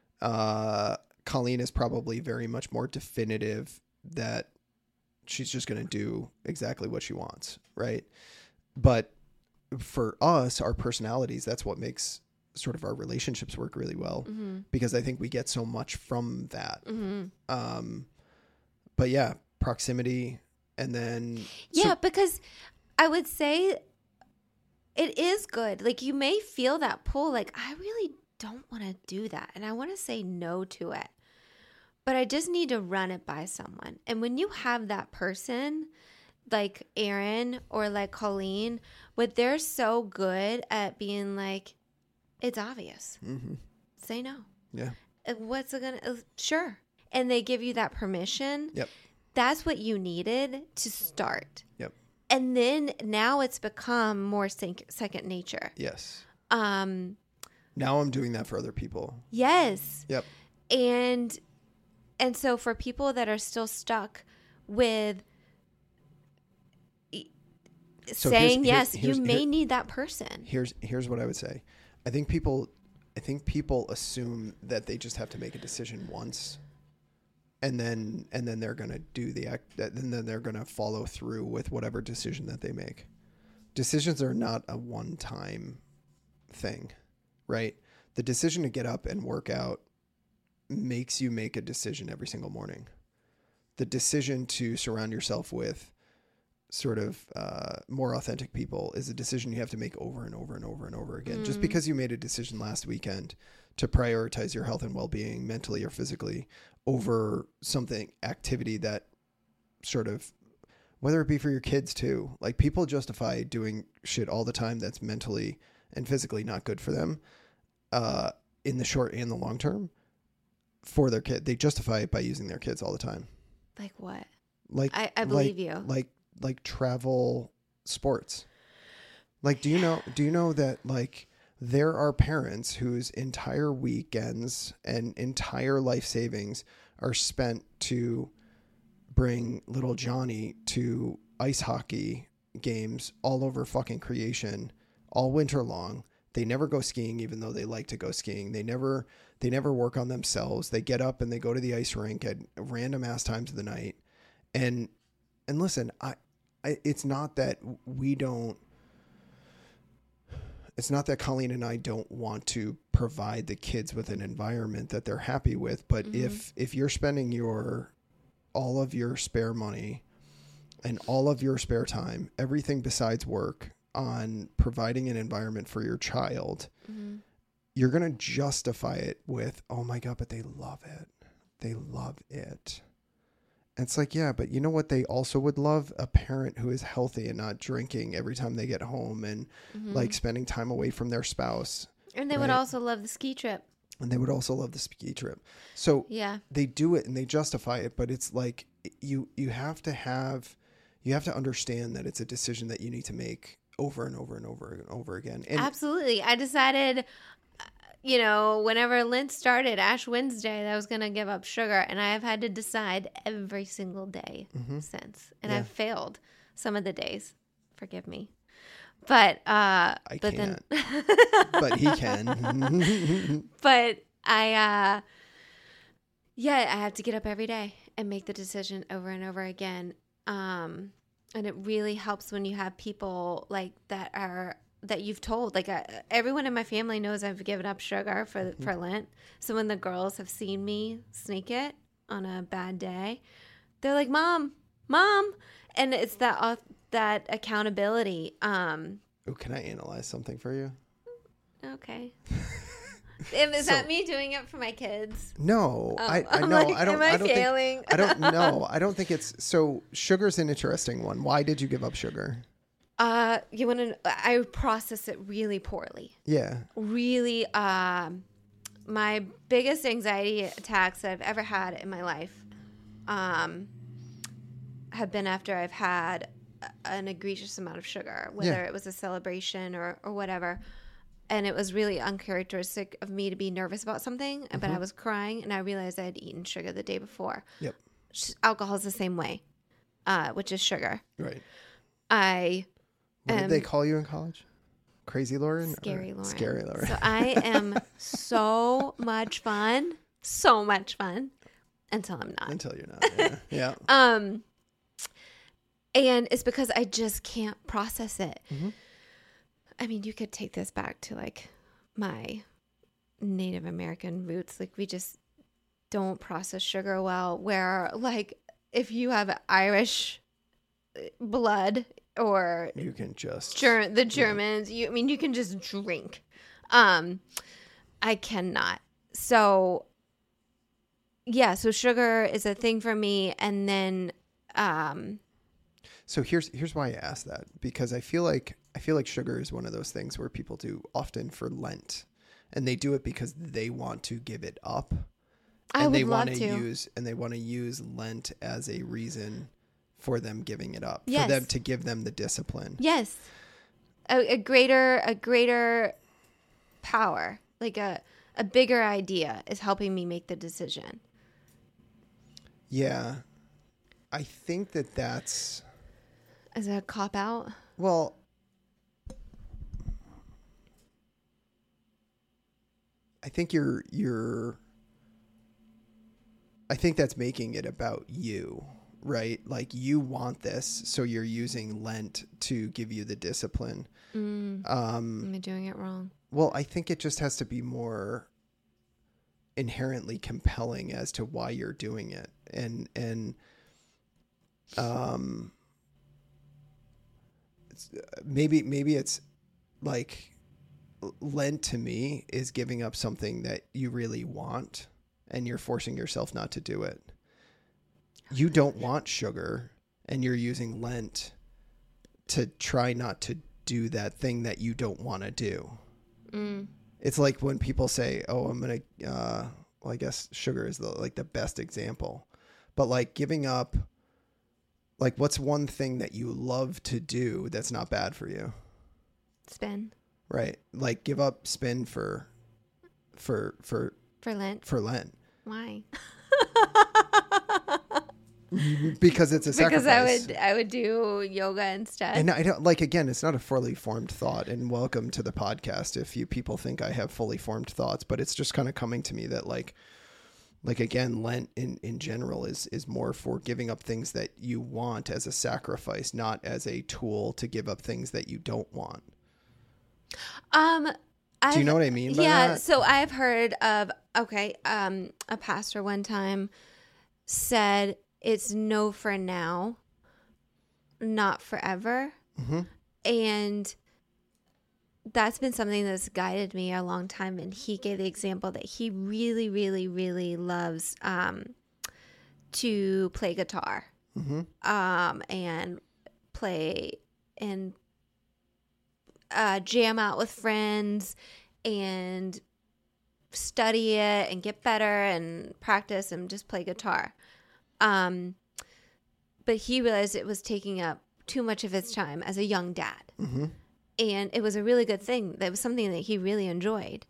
Uh, Colleen is probably very much more definitive that she's just going to do exactly what she wants. Right. But for us, our personalities, that's what makes sort of our relationships work really well, mm-hmm. because I think we get so much from that. Mm-hmm. Um, but yeah, proximity. And then, yeah, so- because I would say it is good. Like you may feel that pull, like I really don't want to do that. And I want to say no to it, but I just need to run it by someone. And when you have that person like Aaron or like Colleen, what they're so good at being like, it's obvious. Mm-hmm. Say no. Yeah. What's it gonna? Uh, sure. And they give you that permission. Yep. That's what you needed to start. Yep. And then now it's become more sec- second nature. Yes. Um. Now I'm doing that for other people. Yes. Yep. And and so for people that are still stuck with So saying here's, yes, here's, here's, you may here, need that person. Here's here's what I would say. I think people I think people assume that they just have to make a decision once, and then and then they're gonna do the act, and then they're gonna follow through with whatever decision that they make. Decisions are not a one-time thing, right? The decision to get up and work out makes you make a decision every single morning. The decision to surround yourself with sort of uh, more authentic people is a decision you have to make over and over and over and over again. Mm. Just because you made a decision last weekend to prioritize your health and well-being mentally or physically over something activity that sort of, whether it be for your kids too, like people justify doing shit all the time that's mentally and physically not good for them uh, in the short and the long term for their kid. They justify it by using their kids all the time. Like what? Like I, I believe like, you. Like like travel sports. Like, do you know, do you know that like there are parents whose entire weekends and entire life savings are spent to bring little Johnny to ice hockey games all over fucking creation all winter long. They never go skiing, even though they like to go skiing. They never, they never work on themselves. They get up and they go to the ice rink at random ass times of the night. And, and listen, I, I, it's not that we don't, it's not that Colleen and I don't want to provide the kids with an environment that they're happy with. But mm-hmm. if, if you're spending your, all of your spare money and all of your spare time, everything besides work, on providing an environment for your child, mm-hmm. you're going to justify it with, oh my God, but they love it. They love it. It's like, yeah, but you know what they also would love? A parent who is healthy and not drinking every time they get home and Mm-hmm. like spending time away from their spouse. And they right? would also love the ski trip. And they would also love the ski trip. So Yeah. they do it and they justify it, but it's like you you have to have you have to understand that it's a decision that you need to make over and over and over and over again. And Absolutely. I decided, uh, you know, whenever Lent started, Ash Wednesday, that I was going to give up sugar. And I have had to decide every single day mm-hmm. since. And Yeah. I've failed some of the days. Forgive me. But, uh, I but can't. then, But he can. but I, uh, yeah, I have to get up every day and make the decision over and over again. Um, and it really helps when you have people like that are that you've told. Like uh, everyone in my family knows I've given up sugar for Mm-hmm. for Lent. So when the girls have seen me sneak it on a bad day, they're like, "Mom, Mom," and it's that uh, that accountability. Um, Oh, can I analyze something for you? okay. And is So- that me doing it for my kids? No, Oh, I, I I'm no, like, I don't. am I, I don't failing? think. I don't know. I don't think it's so. Sugar's an interesting one. Why did you give up sugar? Uh, you want to? I process it really poorly. Yeah. Really, um, my biggest anxiety attacks that I've ever had in my life, um, have been after I've had a- an egregious amount of sugar, whether Yeah. it was a celebration or or whatever. And it was really uncharacteristic of me to be nervous about something, but I was crying, and I realized I had eaten sugar the day before. Yep. Sh- Alcohol is the same way, uh, which is sugar. Right. I What did Um, they call you in college? Crazy Lauren? Or Scary Lauren. Scary Lauren. So I am so much fun, so much fun until I'm not. Until you're not. Yeah. yeah. Um, and it's because I just can't process it. Mm-hmm. I mean, you could take this back to like my Native American roots. Like we just don't process sugar well. Where like if you have Irish blood or You can just. Ger- the Germans, you I mean you can just drink. Um I cannot. So yeah, so sugar is a thing for me, and then um So here's here's why I asked that, because I feel like I feel like sugar is one of those things where people do often for Lent, and they do it because they want to give it up. I and would they love want to. use and they want to use Lent as a reason for them giving it up. Yes. For them to give them the discipline. Yes. A, a greater a greater power, like a a bigger idea is helping me make the decision. Yeah. I think that that's Is it a cop out? well I think you're you're I think that's making it about you, right? Like you want this, so you're using Lent to give you the discipline. Mm, Um, am I doing it wrong? well, I think it just has to be more inherently compelling as to why you're doing it. And, and, um, it's, maybe, maybe it's like Lent to me is giving up something that you really want, and you're forcing yourself not to do it. You don't want sugar, and you're using Lent to try not to do that thing that you don't want to do. Mm. It's like when people say, "Oh, I'm gonna," uh, well, I guess sugar is the like the best example, but like giving up, like what's one thing that you love to do that's not bad for you, Spin right? Like give up spin for, for for for Lent. for Lent Why? because it's a Because sacrifice. I would I would do yoga instead. And I don't like, again, it's not a fully formed thought, and welcome to the podcast if you people think I have fully formed thoughts, but it's just kind of coming to me that like, like again, Lent in, in general is, is more for giving up things that you want as a sacrifice, not as a tool to give up things that you don't want. Um, Do you I've- know what I mean by yeah, that? so I've heard of okay, um, a pastor one time said it's no for now, not forever, Mm-hmm. and that's been something that's guided me a long time. And he gave the example that he really, really, really loves um, to play guitar, Mm-hmm. um, and play and uh, jam out with friends and study it and get better and practice and just play guitar. Um, but he realized it was taking up too much of his time as a young dad. Mm-hmm. And it was a really good thing. That was something that he really enjoyed.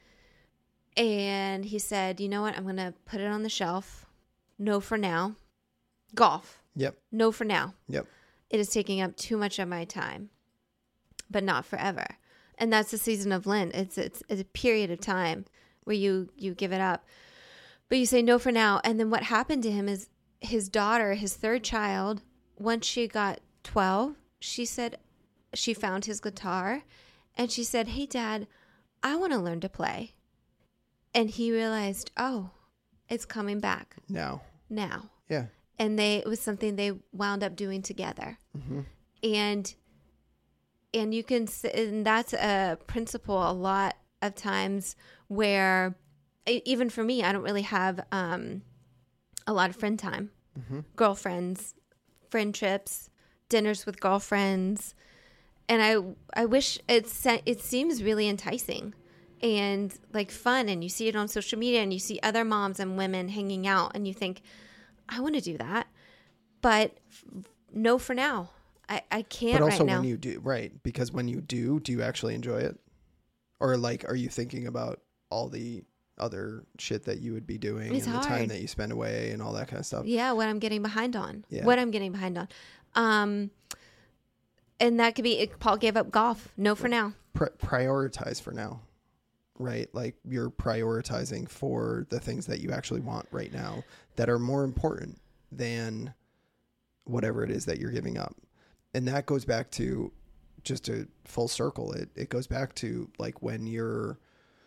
And he said, you know what? I'm going to put it on the shelf. No for now. Golf. Yep. No for now. Yep. It is taking up too much of my time, but not forever. And that's the season of Lent. It's, it's, it's a period of time where you, you give it up, but you say no for now. And then what happened to him is his daughter, his third child, once she got twelve, she said, she found his guitar and she said, hey, Dad, I want to learn to play. And he realized, oh, it's coming back Now. now. Yeah. And they, it was something they wound up doing together. Mm-hmm. And, and you can, s- and that's a principle a lot of times where e- even for me, I don't really have um, a lot of friend time, Mm-hmm. girlfriends, friend trips, dinners with girlfriends. And I, I wish it's, it seems really enticing and like fun. And you see it on social media and you see other moms and women hanging out and you think, I want to do that, but f- no for now. I, I can't But also right now. when you do, right? Because when you do, do you actually enjoy it? Or like, are you thinking about all the other shit that you would be doing It's and the time hard. that you spend away and all that kind of stuff? Yeah, what I'm getting behind on. Yeah. What I'm getting behind on. Um, and that could be, it, Paul gave up golf. No for now. Pri- prioritize for now, right? Like you're prioritizing for the things that you actually want right now that are more important than whatever it is that you're giving up. And that goes back to just a full circle. It it goes back to like when you're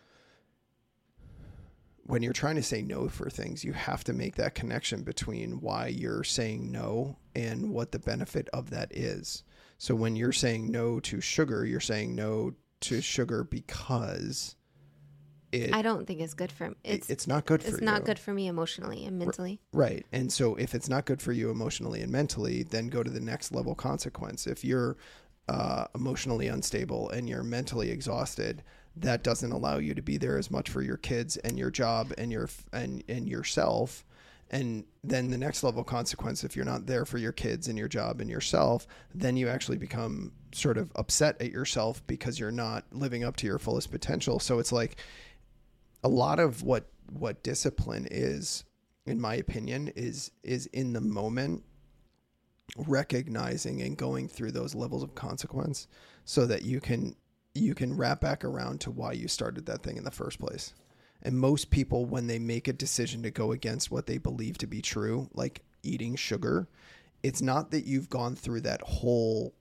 when you're trying to say no for things, you have to make that connection between why you're saying no and what the benefit of that is. So when you're saying no to sugar, you're saying no to sugar because it I don't think it's good for it's it's it's not good for you. it's not good for me emotionally and mentally. Right. And so if it's not good for you emotionally and mentally, then go to the next level consequence. If you're uh, emotionally unstable and you're mentally exhausted, that doesn't allow you to be there as much for your kids and your job and your and, and yourself. And then the next level consequence, if you're not there for your kids and your job and yourself, then you actually become sort of upset at yourself because you're not living up to your fullest potential. So it's like a lot of what what discipline is, in my opinion, is is in the moment recognizing and going through those levels of consequence so that you can you can wrap back around to why you started that thing in the first place. And most people, when they make a decision to go against what they believe to be true, like eating sugar, it's not that you've gone through that whole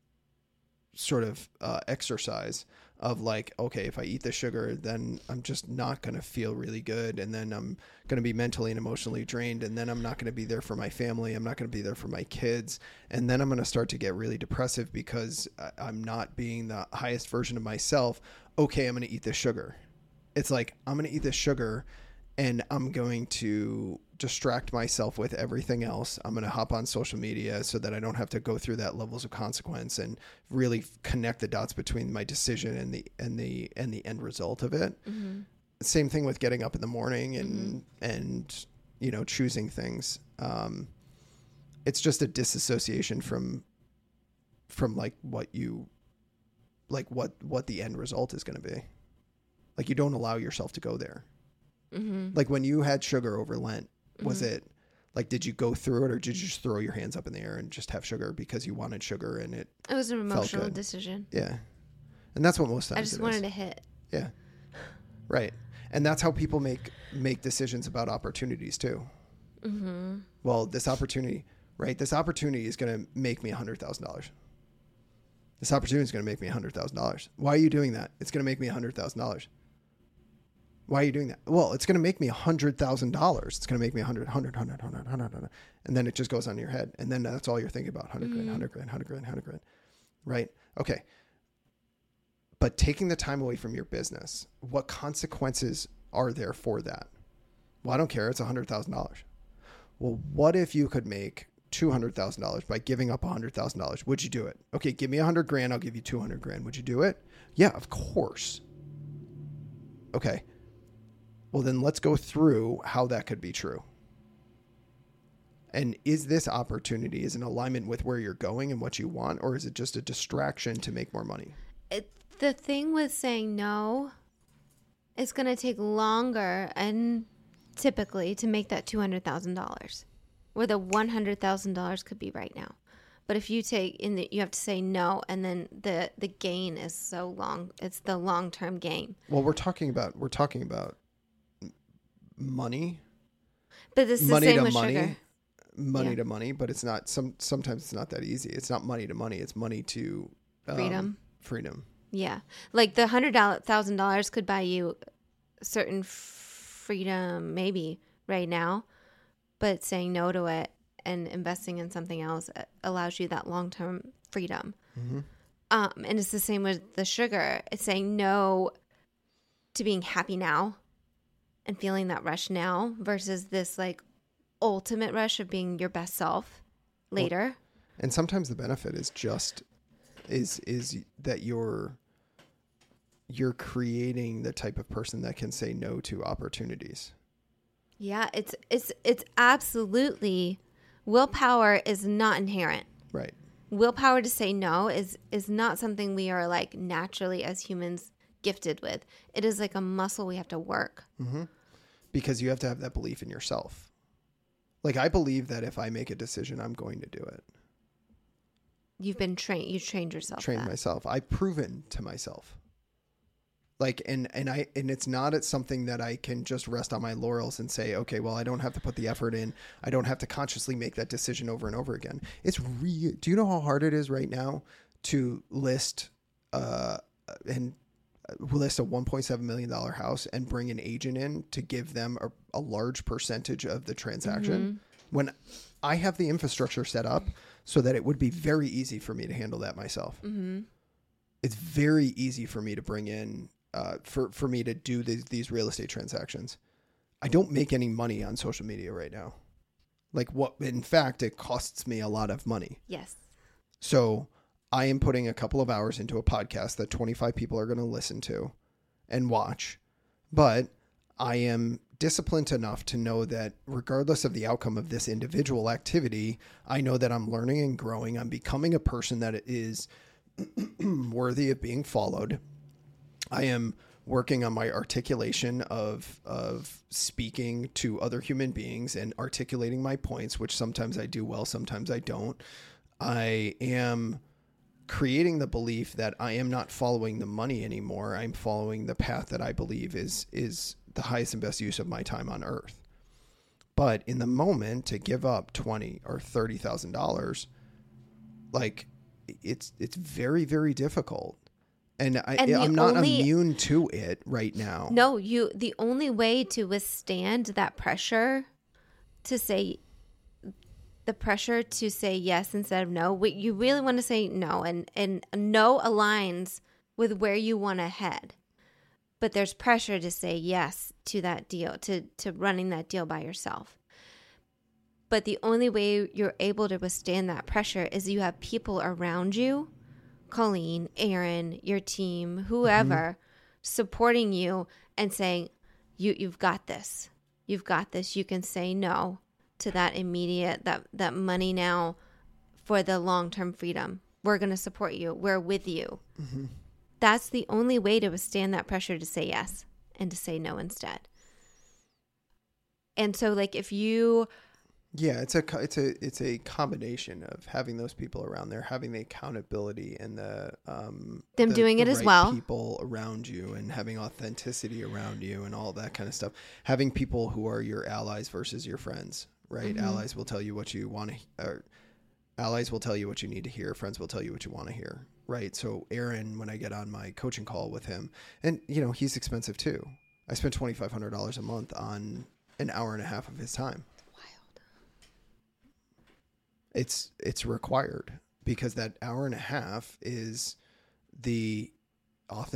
sort of uh, exercise of like, okay, if I eat the sugar, then I'm just not going to feel really good. And then I'm going to be mentally and emotionally drained. And then I'm not going to be there for my family. I'm not going to be there for my kids. And then I'm going to start to get really depressive because I'm not being the highest version of myself. Okay, I'm going to eat this sugar. It's like, I'm going to eat this sugar and I'm going to distract myself with everything else. I'm going to hop on social media so that I don't have to go through that levels of consequence and really connect the dots between my decision and the, and the, and the end result of it. Mm-hmm. Same thing with getting up in the morning and, mm-hmm. and, you know, choosing things. Um, it's just a disassociation from, from like what you, like what, what the end result is going to be. Like you don't allow yourself to go there. Mm-hmm. Like when you had sugar over Lent, was mm-hmm. it like, did you go through it or did you just throw your hands up in the air and just have sugar because you wanted sugar and it It was an emotional decision. Yeah. And that's what most times I just it wanted is. to hit. Yeah. Right. And that's how people make, make decisions about opportunities too. Mm-hmm. Well, this opportunity, right? This opportunity is going to make me a hundred thousand dollars. This opportunity is going to make me a hundred thousand dollars. Why are you doing that? It's going to make me a hundred thousand dollars. Why are you doing that? Well, it's going to make me a hundred thousand dollars. It's going to make me a hundred, hundred, hundred, hundred, hundred, hundred. And then it just goes on your head. And then that's all you're thinking about. Hundred grand, hundred grand, hundred grand, hundred grand. Right. Okay. But taking the time away from your business, what consequences are there for that? Well, I don't care. It's a hundred thousand dollars. well, what if you could make two hundred thousand dollars by giving up one hundred thousand dollars? Would you do it? Okay, give me one hundred grand. I'll give you two hundred grand. Would you do it? Yeah, of course. Okay. Well, then let's go through how that could be true. And is this opportunity is in alignment with where you're going and what you want, or is it just a distraction to make more money? It, the thing with saying no, it's going to take longer and typically to make that two hundred thousand dollars, where the one hundred thousand dollars could be right now. But if you take in the, you have to say no, and then the, the gain is so long. It's the long-term gain. Well, we're talking about, we're talking about money. But this is money the same to with money. sugar. Money Yeah. to money, but it's not some sometimes it's not that easy. It's not money to money, it's money to um, Freedom. freedom. Yeah. Like the one hundred thousand dollars could buy you certain freedom maybe right now, but saying no to it and investing in something else allows you that long-term freedom. Mm-hmm. Um, and it's the same with the sugar. It's saying no to being happy now and feeling that rush now versus this like ultimate rush of being your best self later. Well, and sometimes the benefit is just is is that you're you're creating the type of person that can say no to opportunities. Yeah, it's it's it's absolutely willpower is not inherent. Right. Willpower to say no is is not something we are like naturally as humans gifted with. It is like a muscle we have to work. Mm-hmm. Because you have to have that belief in yourself. Like, I believe that if I make a decision, I'm going to do it. You've been trained. You trained yourself. Trained that. myself. I've proven to myself. Like, and, and I, and it's not it's something that I can just rest on my laurels and say, okay, well, I don't have to put the effort in. I don't have to consciously make that decision over and over again. It's real. Do you know how hard it is right now to list, uh, and list a one point seven million dollars house and bring an agent in to give them a, a large percentage of the transaction mm-hmm. when I have the infrastructure set up so that it would be very easy for me to handle that myself. Mm-hmm. It's very easy for me to bring in, uh, for, for me to do these, these real estate transactions. I don't make any money on social media right now. Like what, in fact, it costs me a lot of money. Yes. So I am putting a couple of hours into a podcast that twenty-five people are going to listen to and watch. But I am disciplined enough to know that regardless of the outcome of this individual activity, I know that I'm learning and growing. I'm becoming a person that is worthy of being followed. I am working on my articulation of, of speaking to other human beings and articulating my points, which sometimes I do well, sometimes I don't. I am creating the belief that I am not following the money anymore. I'm following the path that I believe is is the highest and best use of my time on earth. But in the moment, to give up twenty or thirty thousand dollars, like it's it's very very difficult, and I and I'm not only, immune to it right now. No, you. The only way to withstand that pressure, to say. The pressure to say yes instead of no. You really want to say no, and, and no aligns with where you want to head. But there's pressure to say yes to that deal, to, to running that deal by yourself. But the only way you're able to withstand that pressure is you have people around you, Colleen, Aaron, your team, whoever, mm-hmm. supporting you and saying, you, you've got this. You've got this. You can say no to that immediate, that, that money now for the long-term freedom. We're going to support you. We're with you. Mm-hmm. That's the only way to withstand that pressure to say yes and to say no instead. And so like if you... Yeah, it's a, it's a, it's a combination of having those people around there, having the accountability and the, um, them the, doing the it right as well. people around you and having authenticity around you and all that kind of stuff. Having people who are your allies versus your friends. Right. Mm-hmm. Allies will tell you what you want to, or allies will tell you what you need to hear. Friends will tell you what you want to hear. Right. So Aaron, when I get on my coaching call with him, and you know, he's expensive too. I spend twenty-five hundred dollars a month on an hour and a half of his time. Wild. It's, it's required because that hour and a half is the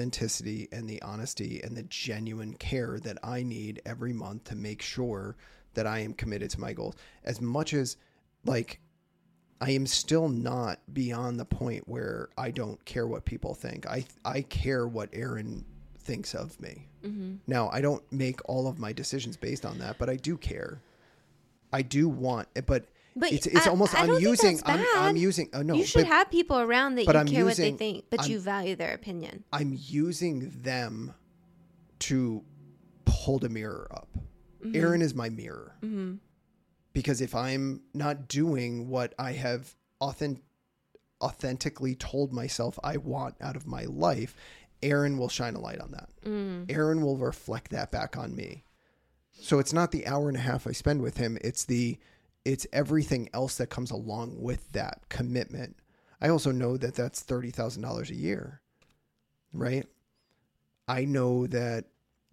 authenticity and the honesty and the genuine care that I need every month to make sure that I am committed to my goals. As much as like I am still not beyond the point where I don't care what people think. I I care what Aaron thinks of me. Mm-hmm. Now, I don't make all of my decisions based on that, but I do care. I do want it, but, but it's it's I, almost I I'm don't using think that's I'm, bad. I'm using uh, no. You should but, have people around that but you I'm care using, what they think, but I'm, you value their opinion. I'm using them to hold a mirror up. Mm-hmm. Aaron is my mirror. Mm-hmm. Because if I'm not doing what I have authentic, authentically told myself I want out of my life, Aaron will shine a light on that. Mm. Aaron will reflect that back on me. So it's not the hour and a half I spend with him. It's the, it's everything else that comes along with that commitment. I also know that that's thirty thousand dollars a year, right? I know that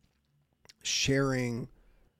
sharing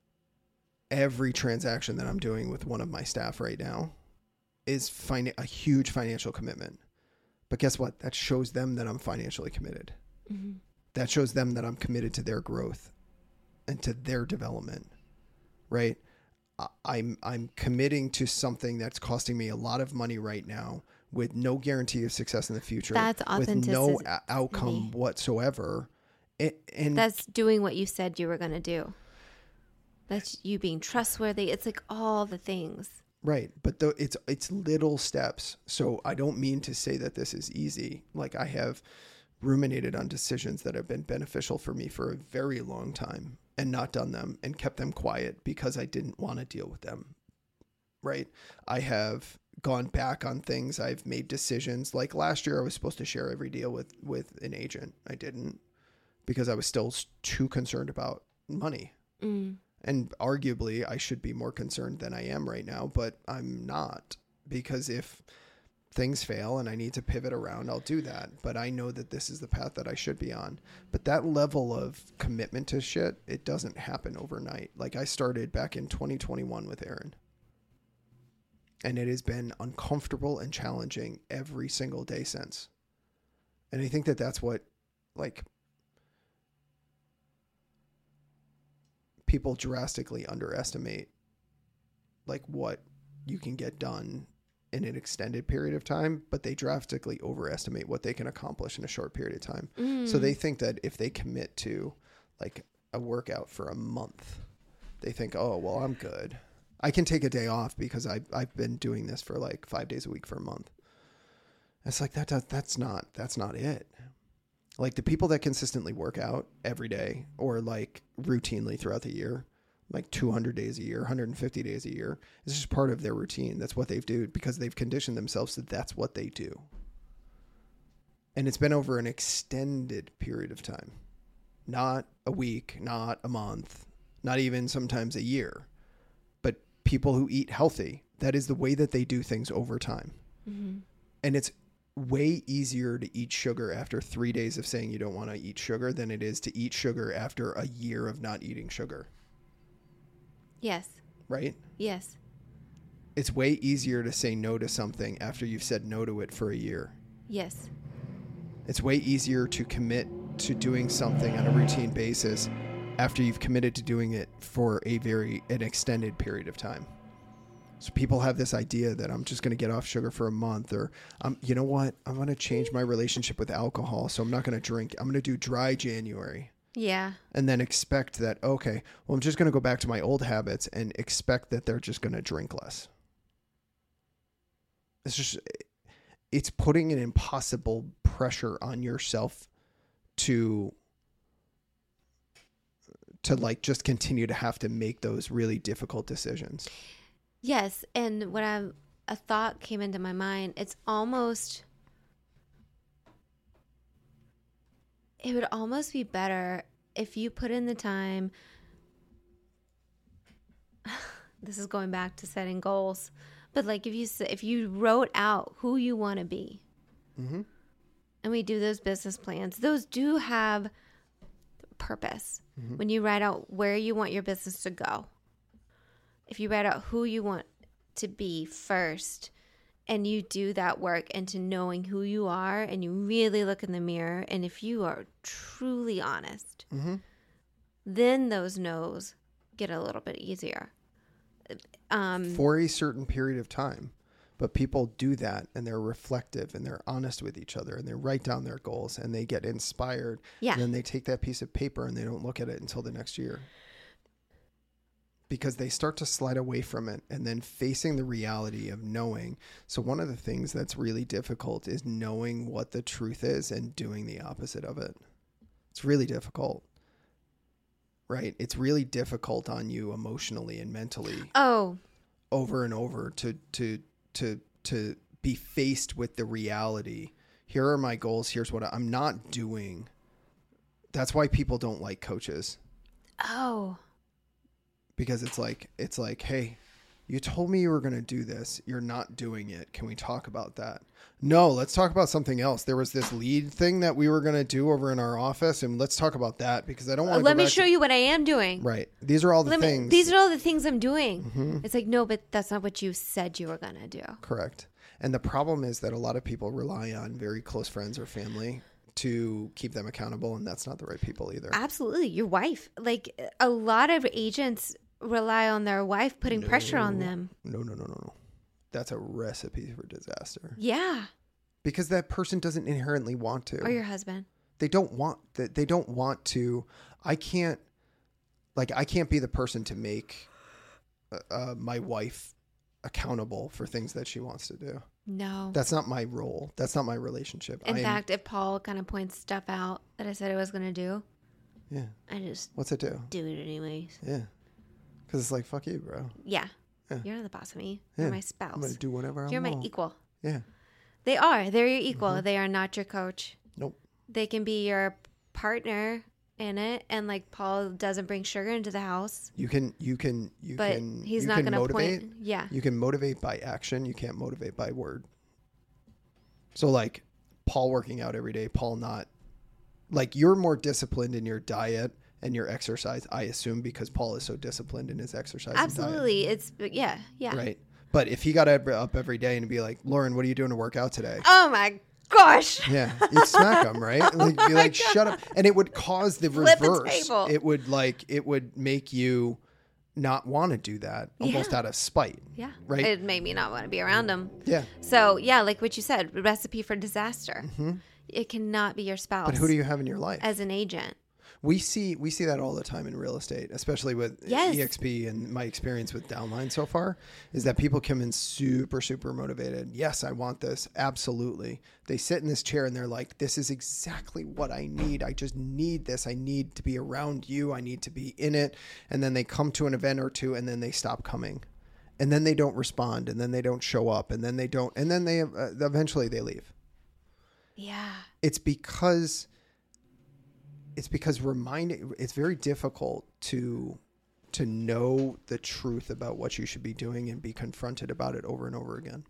every transaction that I'm doing with one of my staff right now is fin- a huge financial commitment. But guess what? That shows them that I'm financially committed. Mm-hmm. That shows them that I'm committed to their growth and to their development, right? I- I'm I'm committing to something that's costing me a lot of money right now with no guarantee of success in the future. That's authenticity. With no a- outcome whatsoever. It, and that's doing what you said you were going to do. That's you being trustworthy. It's like all the things. Right. But the, it's it's little steps. So I don't mean to say that this is easy. Like I have ruminated on decisions that have been beneficial for me for a very long time and not done them and kept them quiet because I didn't want to deal with them. Right. I have gone back on things. I've made decisions. Like last year I was supposed to share every deal with, with an agent. I didn't because I was still too concerned about money. Mm. And arguably, I should be more concerned than I am right now, but I'm not. Because if things fail and I need to pivot around, I'll do that. But I know that this is the path that I should be on. But that level of commitment to shit, it doesn't happen overnight. Like I started back in twenty twenty-one with Aaron. And it has been uncomfortable and challenging every single day since. And I think that that's what, like... people drastically underestimate like what you can get done in an extended period of time, but they drastically overestimate what they can accomplish in a short period of time. Mm. So they think that if they commit to like a workout for a month, they think, oh, well, I'm good. I can take a day off because I, I've been doing this for like five days a week for a month. It's like, that does, that's not, that's not it. Like the people that consistently work out every day or like routinely throughout the year, like two hundred days a year, one hundred fifty days a year, it's just part of their routine. That's what they've do because they've conditioned themselves that that's what they do. And it's been over an extended period of time, not a week, not a month, not even sometimes a year, but people who eat healthy, that is the way that they do things over time. Mm-hmm. And it's way easier to eat sugar after three days of saying you don't want to eat sugar than it is to eat sugar after a year of not eating sugar. Yes. Right? Yes. It's way easier to say no to something after you've said no to it for a year. Yes. It's way easier to commit to doing something on a routine basis after you've committed to doing it for a very an extended period of time. So people have this idea that I'm just going to get off sugar for a month or, um, you know what? I'm going to change my relationship with alcohol. So I'm not going to drink. I'm going to do dry January. Yeah. And then expect that, okay, well, I'm just going to go back to my old habits and expect that they're just going to drink less. It's just, it's putting an impossible pressure on yourself to, to like just continue to have to make those really difficult decisions. Yes, and when I a thought came into my mind, it's almost it would almost be better if you put in the time. This is going back to setting goals, but like if you if you wrote out who you want to be, mm-hmm. and we do those business plans, those do have purpose. Mm-hmm. When you write out where you want your business to go. If you write out who you want to be first and you do that work into knowing who you are and you really look in the mirror and if you are truly honest, mm-hmm. then those no's get a little bit easier. um, for a certain period of time. But people do that and they're reflective and they're honest with each other and they write down their goals and they get inspired. Yeah. And then they take that piece of paper and they don't look at it until the next year. Because they start to slide away from it and then facing the reality of knowing. So one of the things that's really difficult is knowing what the truth is and doing the opposite of it. It's really difficult. Right? It's really difficult on you emotionally and mentally. Oh. Over and over to to to to be faced with the reality. Here are my goals. Here's what I'm not doing. That's why people don't like coaches. Oh. Because it's like, it's like, hey, you told me you were going to do this. You're not doing it. Can we talk about that? No, let's talk about something else. There was this lead thing that we were going to do over in our office. And let's talk about that because I don't want to Let me show to... you what I am doing. Right. These are all the Let things. Me, these are all the things I'm doing. Mm-hmm. It's like, no, but that's not what you said you were going to do. Correct. And the problem is that a lot of people rely on very close friends or family to keep them accountable. And that's not the right people either. Absolutely. Your wife. Like a lot of agents rely on their wife putting no, pressure on them. No, no, no, no, no. That's a recipe for disaster. Yeah. Because that person doesn't inherently want to. Or your husband. They don't want that. They don't want to. I can't, like, I can't be the person to make uh, my wife accountable for things that she wants to do. No. That's not my role. That's not my relationship. In I'm, fact, if Paul kind of points stuff out that I said I was going to do, yeah, I just what's it do? do it anyways. Yeah. Because it's like, fuck you, bro. Yeah. yeah. You're not the boss of me. Yeah. You're my spouse. I'm going to do whatever I You're want. my equal. Yeah. They are. They're your equal. Mm-hmm. They are not your coach. Nope. They can be your partner in it. And like Paul doesn't bring sugar into the house. You can, you can, you but can, he's you not can going to motivate. point. Yeah. You can motivate by action. You can't motivate by word. So like Paul working out every day, Paul not, like you're more disciplined in your diet and your exercise, I assume, because Paul is so disciplined in his exercise. Absolutely. It's, yeah, yeah. Right. But if he got up every day and be like, Lauren, what are you doing to work out today? Oh my gosh. Yeah. You'd smack him, right? Like, be like, God. shut up. And it would cause the Flip the reverse. table. It would like, it would make you not want to do that almost Yeah. out of spite. Yeah. Right. It made me not want to be around him. Yeah. So, yeah, like what you said, recipe for disaster. Mm-hmm. It cannot be your spouse. But who do you have in your life? As an agent. We see we see that all the time in real estate, especially with Yes. E X P and my experience with Downline so far, is that people come in super, super motivated. Yes, I want this. Absolutely. They sit in this chair and they're like, this is exactly what I need. I just need this. I need to be around you. I need to be in it. And then they come to an event or two and then they stop coming. And then they don't respond and then they don't show up and then they don't. And then they uh, eventually they leave. Yeah. It's because... It's because reminding, it's very difficult to to know the truth about what you should be doing and be confronted about it over and over again.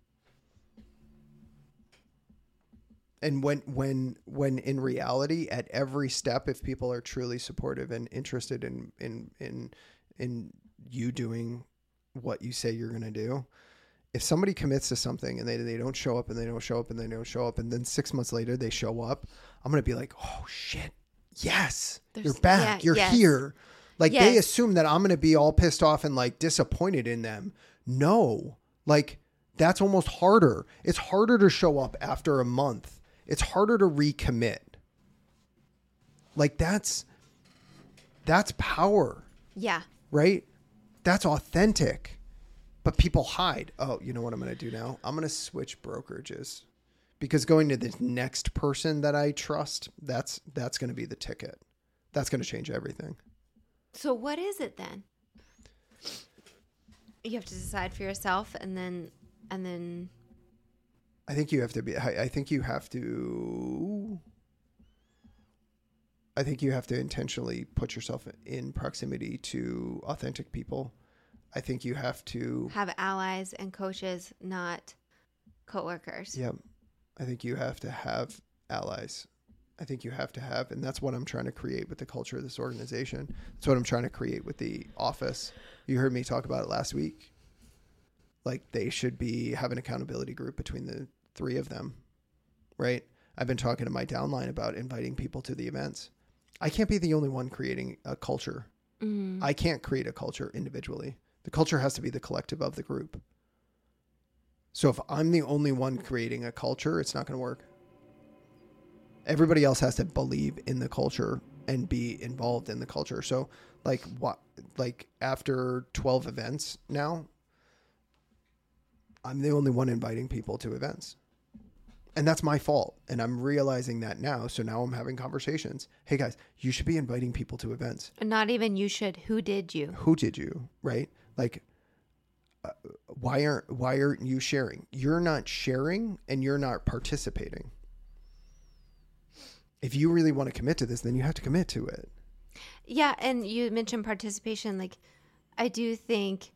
And when when when in reality, at every step, if people are truly supportive and interested in in in in you doing what you say you're going to do, if somebody commits to something and they they don't show up and they don't show up and they don't show up and then six months later they show up, I'm going to be like, oh shit. Yes, There's, you're back. yeah, you're yes. here. Like yes. they assume that I'm going to be all pissed off and like disappointed in them. No, like that's almost harder. It's harder to show up after a month. It's harder to recommit. Like that's, that's power. Yeah. Right? That's authentic. But people hide. Oh, you know what I'm going to do now? I'm going to switch brokerages. Because going to the next person that I trust, that's that's going to be the ticket. That's going to change everything. So what is it then? You have to decide for yourself, and then and then. I think you have to be. I, I think you have to. I think you have to intentionally put yourself in proximity to authentic people. I think you have to have allies and coaches, not coworkers. Yep. I think you have to have allies. I think you have to have, and that's what I'm trying to create with the culture of this organization. That's what I'm trying to create with the office. You heard me talk about it last week. Like they should be have an accountability group between the three of them, right? I've been talking to my downline about inviting people to the events. I can't be the only one creating a culture. Mm. I can't create a culture individually. The culture has to be the collective of the group. So if I'm the only one creating a culture, it's not going to work. Everybody else has to believe in the culture and be involved in the culture. So like what, like after twelve events now, I'm the only one inviting people to events. And that's my fault. And I'm realizing that now. So now I'm having conversations. Hey guys, you should be inviting people to events. And not even you should. Who did you? Who did you? Right? Like, uh, why aren't, why aren't you sharing? You're not sharing and you're not participating. If you really want to commit to this, then you have to commit to it. Yeah. And you mentioned participation. Like, I do think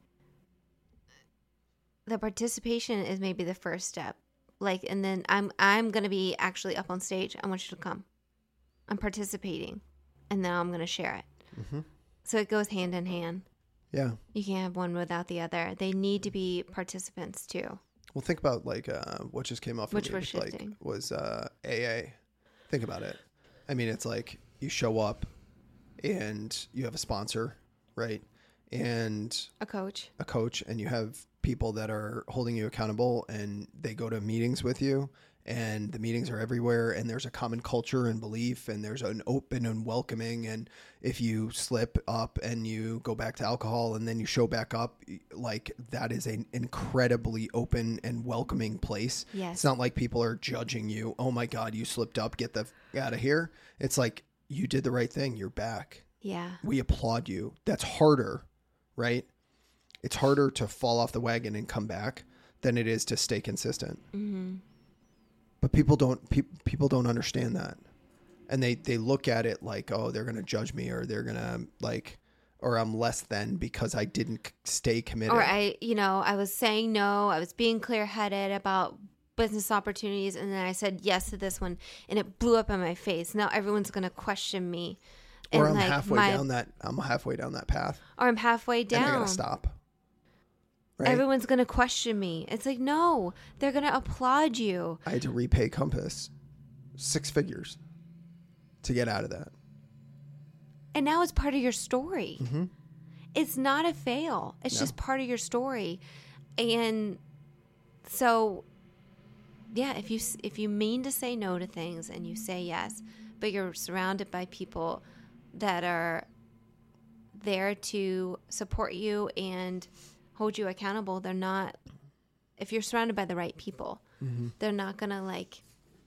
the participation is maybe the first step. Like, and then I'm, I'm going to be actually up on stage. I want you to come. I'm participating. And now I'm going to share it. Mm-hmm. So it goes hand in hand. Yeah. You can't have one without the other. They need to be participants too. Well, think about like uh, what just came off of Which me we're was, shifting. like was uh, A A. Think about it. I mean, it's like you show up and you have a sponsor, right? And A coach. a coach, and you have people that are holding you accountable, and they go to meetings with you, and the meetings are everywhere, and there's a common culture and belief, and there's an open and welcoming. And if you slip up and you go back to alcohol and then you show back up, like that is an incredibly open and welcoming place. Yes. It's not like people are judging you. Oh my God, you slipped up, get the f- out of here. It's like, you did the right thing. You're back. Yeah. We applaud you. That's harder, right? It's harder to fall off the wagon and come back than it is to stay consistent. Mm-hmm. But people don't pe- people don't understand that, and they they look at it like, oh, they're gonna judge me, or they're gonna like, or I'm less than because I didn't stay committed. Or I, you know, I was saying no. I was being clear-headed about business opportunities, and then I said yes to this one, and it blew up in my face. Now everyone's gonna question me. Or and I'm like halfway my, down that. I'm halfway down that path. Or I'm halfway down. And I gotta stop. Right? Everyone's going to question me. It's like, no, they're going to applaud you. I had to repay Compass six figures to get out of that. And now it's part of your story. Mm-hmm. It's not a fail. It's No. just part of your story. And so, yeah, if you if you mean to say no to things and you say yes, but you're surrounded by people that are there to support you and hold you accountable, they're not, if you're surrounded by the right people, Mm-hmm. they're not going to like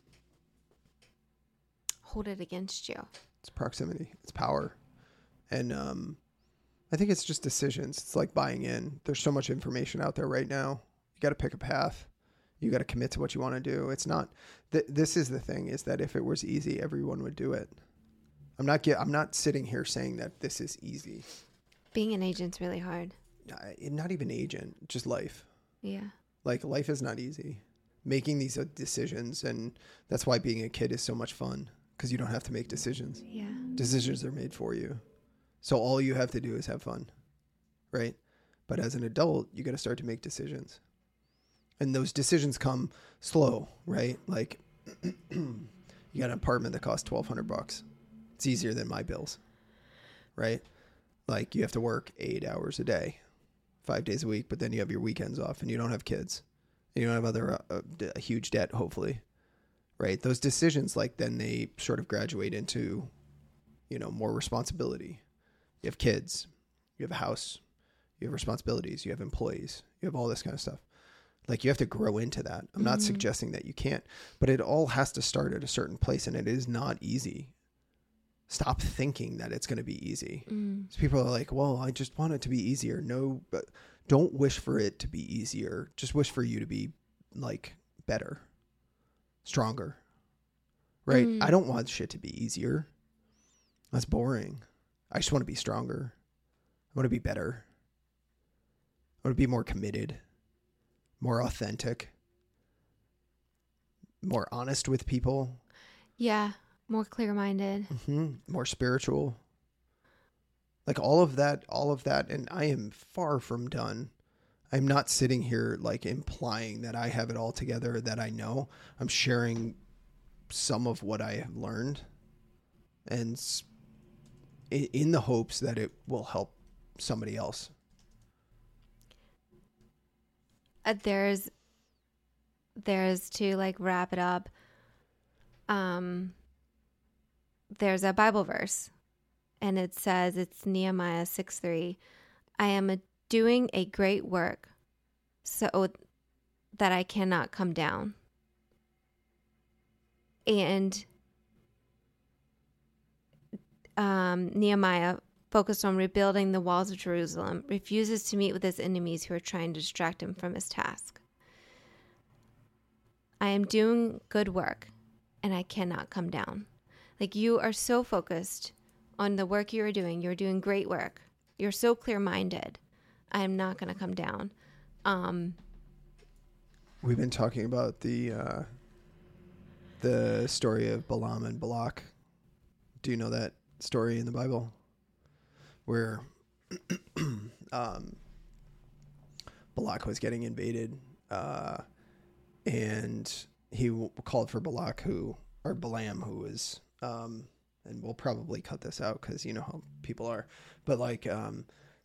hold it against you. It's proximity. It's power. And um, I think it's just decisions. It's like buying in. There's so much information out there right now. You got to pick a path. You got to commit to what you want to do. It's not, th- this is the thing, is that if it was easy, everyone would do it. I'm not get, I'm not sitting here saying that this is easy. Being an agent's really hard. I- Not even agent, just life. Yeah. Like, life is not easy. Making these uh, decisions, and that's why being a kid is so much fun, because you don't have to make decisions. Yeah. Decisions are made for you. So all you have to do is have fun, right? But as an adult, you got to start to make decisions. And those decisions come slow, right? Like, you got an apartment that costs twelve hundred bucks. It's easier than my bills, right? Like, you have to work eight hours a day, five days a week, but then you have your weekends off, and you don't have kids. And you don't have other uh, a huge debt, hopefully, right? Those decisions, like, then they sort of graduate into, you know, more responsibility. You have kids, you have a house, you have responsibilities, you have employees, you have all this kind of stuff. Like, you have to grow into that. I'm not Mm-hmm. suggesting that you can't, but it all has to start at a certain place, and it is not easy. Stop thinking that it's going to be easy. Mm. So people are like, well, I just want it to be easier. No, but don't wish for it to be easier. Just wish for you to be, like, better, stronger, right? Mm. I don't want shit to be easier. That's boring. I just want to be stronger. I want to be better. I want to be more committed, more authentic, more honest with people. Yeah. More clear-minded. Mm-hmm. More spiritual. Like, all of that, all of that. And I am far from done. I'm not sitting here like implying that I have it all together, that I know. I'm sharing some of what I have learned, and s- in the hopes that it will help somebody else. uh, there's there's to like wrap it up. Um, there's a Bible verse, and it says, it's Nehemiah six three. I am a, doing a great work, so that I cannot come down. And um, Nehemiah, focused on rebuilding the walls of Jerusalem, refuses to meet with his enemies who are trying to distract him from his task. I am doing good work, and I cannot come down. Like, you are so focused on the work you are doing. You're doing great work. You're so clear-minded. I am not going to come down. Um, We've been talking about the uh, the story of Balaam and Balak. Do you know that story in the Bible? Where um, Balak was getting invaded, uh, and he w- called for Balak, who, or Balaam, who was, um, and we'll probably cut this out because you know how people are, but like, um,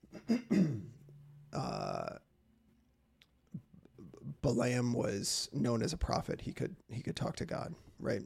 uh, Balaam was known as a prophet. He could he could talk to God, right?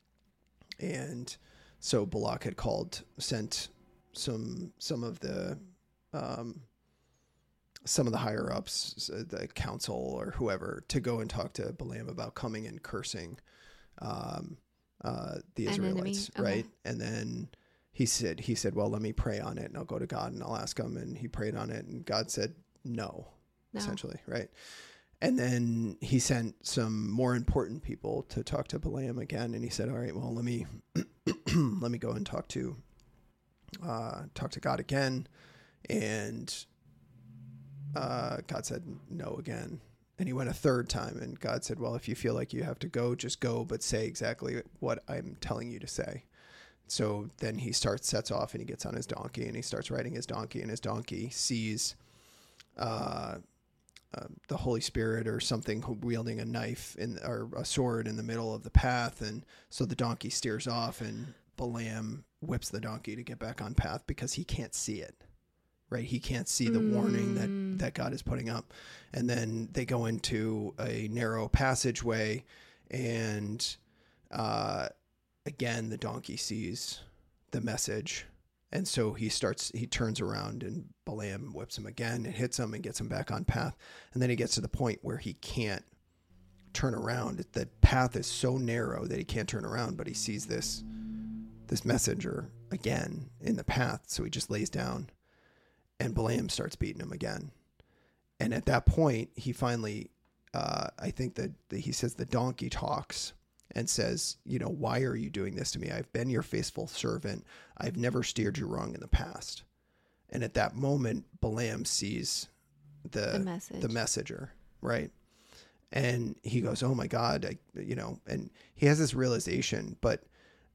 And so Balak had called, sent some some of the um, some of the higher ups, the council or whoever, to go and talk to Balaam about coming and cursing um, uh, the Israelites, okay. Right? And then he said he said, well, let me pray on it, and I'll go to God and I'll ask him. And he prayed on it, and God said no, no. essentially, right? And then he sent some more important people to talk to Balaam again, and he said, all right, well, let me let me go and talk to uh, talk to God again. And uh, God said no again. And he went a third time, and God said, well, if you feel like you have to go, just go, but say exactly what I'm telling you to say. So then he starts, sets off, and he gets on his donkey, and he starts riding his donkey, and his donkey sees uh, uh, the Holy Spirit or something wielding a knife in, or a sword in the middle of the path. And so the donkey steers off, and Balaam whips the donkey to get back on path because he can't see it, right? He can't see the mm. warning that, that God is putting up. And then they go into a narrow passageway, and uh, again, the donkey sees the message. And so he starts, he turns around, and Balaam whips him again and hits him and gets him back on path. And then he gets to the point where he can't turn around. The path is so narrow that he can't turn around, but he sees this, this messenger again in the path. So he just lays down, and Balaam starts beating him again. And at that point, he finally, uh, I think that the, he says the donkey talks and says, you know, why are you doing this to me? I've been your faithful servant. I've never steered you wrong in the past. And at that moment, Balaam sees the the, message. the messenger, right? And he goes, oh my God, I, you know, and he has this realization, but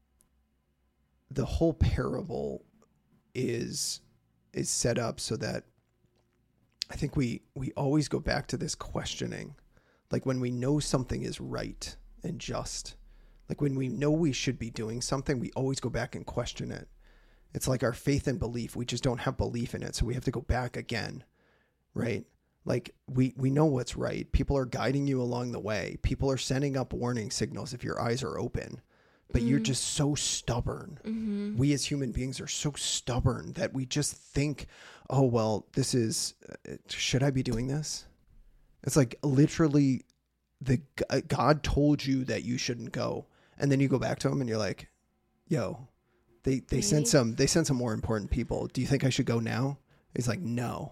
the whole parable is is set up so that I think we we always go back to this questioning. Like when we know something is right and just, like when we know we should be doing something, we always go back and question it. It's like our faith and belief. We just don't have belief in it. So we have to go back again, right? Like we, we know what's right. People are guiding you along the way. People are sending up warning signals if your eyes are open, but mm-hmm. you're just so stubborn. Mm-hmm. We as human beings are so stubborn that we just think, oh, well, this is, uh, should I be doing this? It's like literally the God told you that you shouldn't go. And then you go back to him and you're like, yo, they, they sent some, they sent some more important people. Do you think I should go now? He's like, no.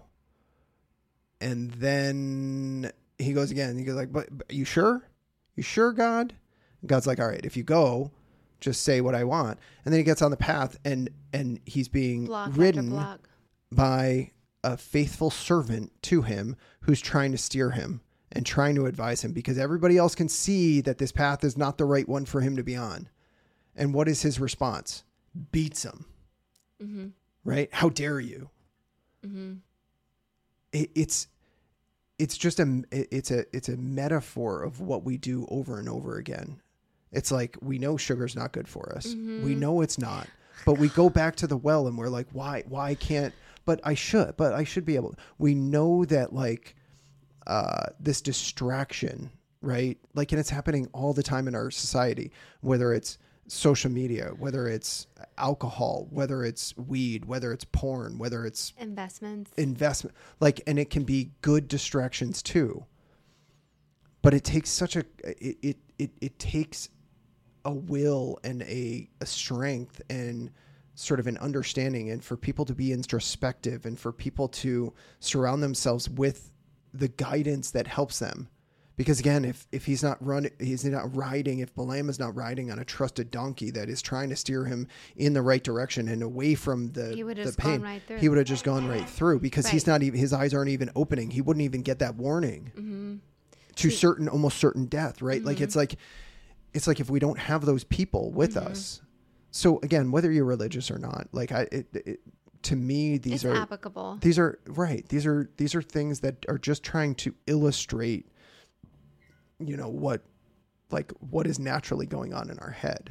And then he goes again. He goes like, but, but you sure? You sure, God? And God's like, all right, if you go, just say what I want. And then he gets on the path, and, and he's being block ridden by a faithful servant to him who's trying to steer him and trying to advise him, because everybody else can see that this path is not the right one for him to be on. And what is his response? Beats him. Mm-hmm. Right? How dare you? Mm-hmm. It, it's, it's just a, it's a, it's a metaphor of what we do over and over again. It's like, we know sugar's not good for us. Mm-hmm. We know it's not, but we go back to the well and we're like, why, why can't, but I should, but I should be able, we know that like, uh, this distraction, right? Like, and it's happening all the time in our society, whether it's social media, whether it's alcohol, whether it's weed, whether it's porn, whether it's investments, investment, like, and it can be good distractions too. But it takes such a, it, it, it, it takes a will and a, a strength and sort of an understanding, and for people to be introspective and for people to surround themselves with the guidance that helps them. Because again, if, if he's not running, he's not riding, if Balaam is not riding on a trusted donkey that is trying to steer him in the right direction and away from the, he would have the just pain, gone right through. he would have just gone right through because Right. he's not even, his eyes aren't even opening. He wouldn't even get that warning Mm-hmm. to See- certain, almost certain death, right? Mm-hmm. Like, it's like, it's like if we don't have those people with Mm-hmm. us. So again, whether you're religious or not, like I, it, it, to me, these it's are, applicable. these are right. These are, these are things that are just trying to illustrate, you know, what, like what is naturally going on in our head.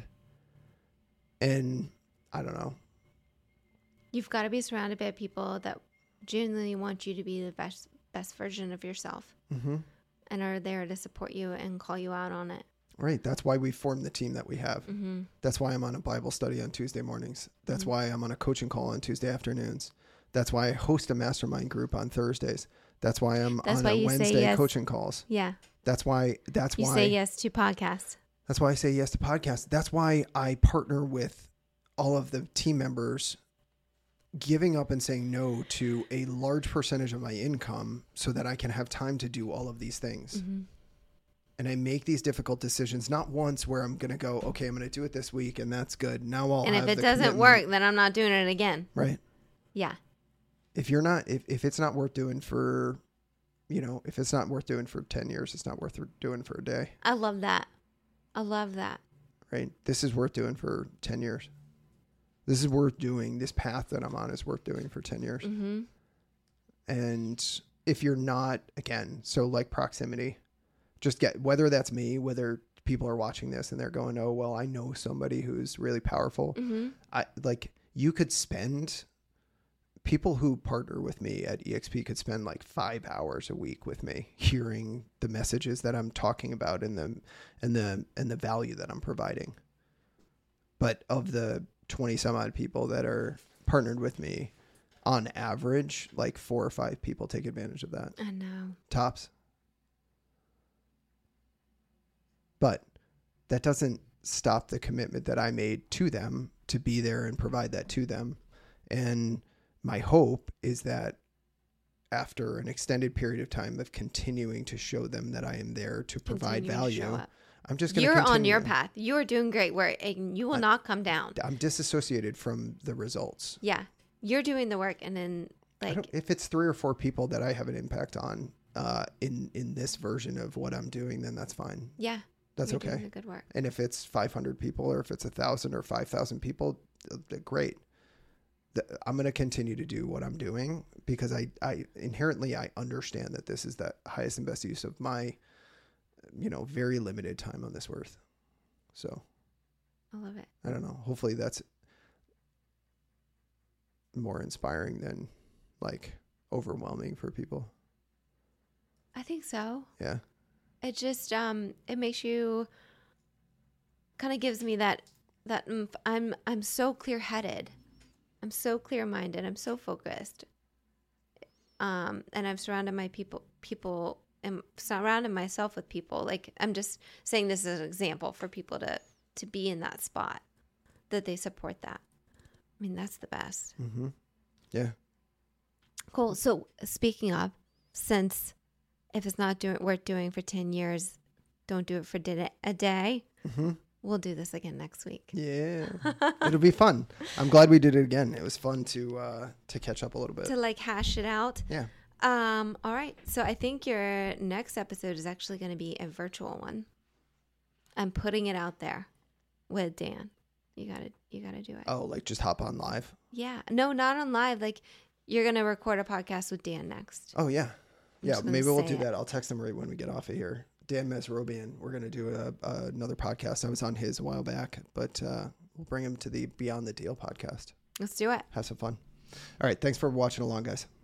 And I don't know. You've got to be surrounded by people that genuinely want you to be the best best version of yourself, Mm-hmm. and are there to support you and call you out on it. Right. That's why we formed the team that we have. Mm-hmm. That's why I'm on a Bible study on Tuesday mornings. That's Mhm. why I'm on a coaching call on Tuesday afternoons. That's why I host a mastermind group on Thursdays. That's why I'm That's on why a you say Wednesday yes. coaching calls. Yeah, That's why, that's you why, say yes to podcasts. that's why I say yes to podcasts. That's why I partner with all of the team members, giving up and saying no to a large percentage of my income so that I can have time to do all of these things. Mm-hmm. And I make these difficult decisions, not once where I'm going to go, okay, I'm going to do it this week and that's good. Now I'll And if have it the doesn't commitment. work, then I'm not doing it again. Right. Yeah. If you're not, if, if it's not worth doing for, you know, if it's not worth doing for ten years, it's not worth doing for a day. I love that. I love that. Right. This is worth doing for ten years. This is worth doing. This path that I'm on is worth doing for ten years. Mm-hmm. And if you're not, again, so like proximity, just get, whether that's me, whether people are watching this and they're going, oh, well, I know somebody who's really powerful. Mm-hmm. I like, you could spend, people who partner with me at E X P could spend like five hours a week with me hearing the messages that I'm talking about and the, and the, and the value that I'm providing. But of the twenty some odd people that are partnered with me, on average, like four or five people take advantage of that. I know. Tops. But that doesn't stop the commitment that I made to them to be there and provide that to them. And my hope is that after an extended period of time of continuing to show them that I am there to provide Continuing to show value, up. I'm just going to You're continue. on your path. You are doing great work, and you will I- not come down. I'm disassociated from the results. Yeah. You're doing the work, and then, I like, don't- if it's three or four people that I have an impact on uh, in, in this version of what I'm doing, then that's fine. yeah. That's you're okay. doing the good work. And if it's five hundred people or if it's one thousand or five thousand people, uh, great. The, I'm going to continue to do what I'm doing because I, I inherently, I understand that this is the highest and best use of my, you know, very limited time on this earth. So I love it. I don't know. Hopefully that's more inspiring than like overwhelming for people. I think so. Yeah. It just um it makes you kind of gives me that that oomph. I'm I'm so clear-headed. I'm so clear-minded. I'm so focused. Um and I've surrounded my people people and surrounded myself with people. Like, I'm just saying this as an example for people to to be in that spot, that they support that. I mean, that's the best. Mm-hmm. Yeah. Cool. So speaking of, since if it's not doing worth doing for ten years, don't do it for di- a day. Mm-hmm. We'll do this again next week. Yeah. It'll be fun. I'm glad we did it again. It was fun to uh, to catch up a little bit. To like hash it out. Yeah. Um. All right. So I think your next episode is actually going to be a virtual one. I'm putting it out there with Dan. You gotta you gotta do it. Oh, like just hop on live? Yeah. No, not on live. Like, you're gonna record a podcast with Dan next. Oh, yeah. I'm Yeah, just gonna maybe we'll say do it. that. I'll text him right when we get off of here. Dan Mesrobian, we're going to do a, a, another podcast. I was on his a while back, but uh, we'll bring him to the Beyond the Deal podcast. Let's do it. Have some fun. All right. Thanks for watching along, guys.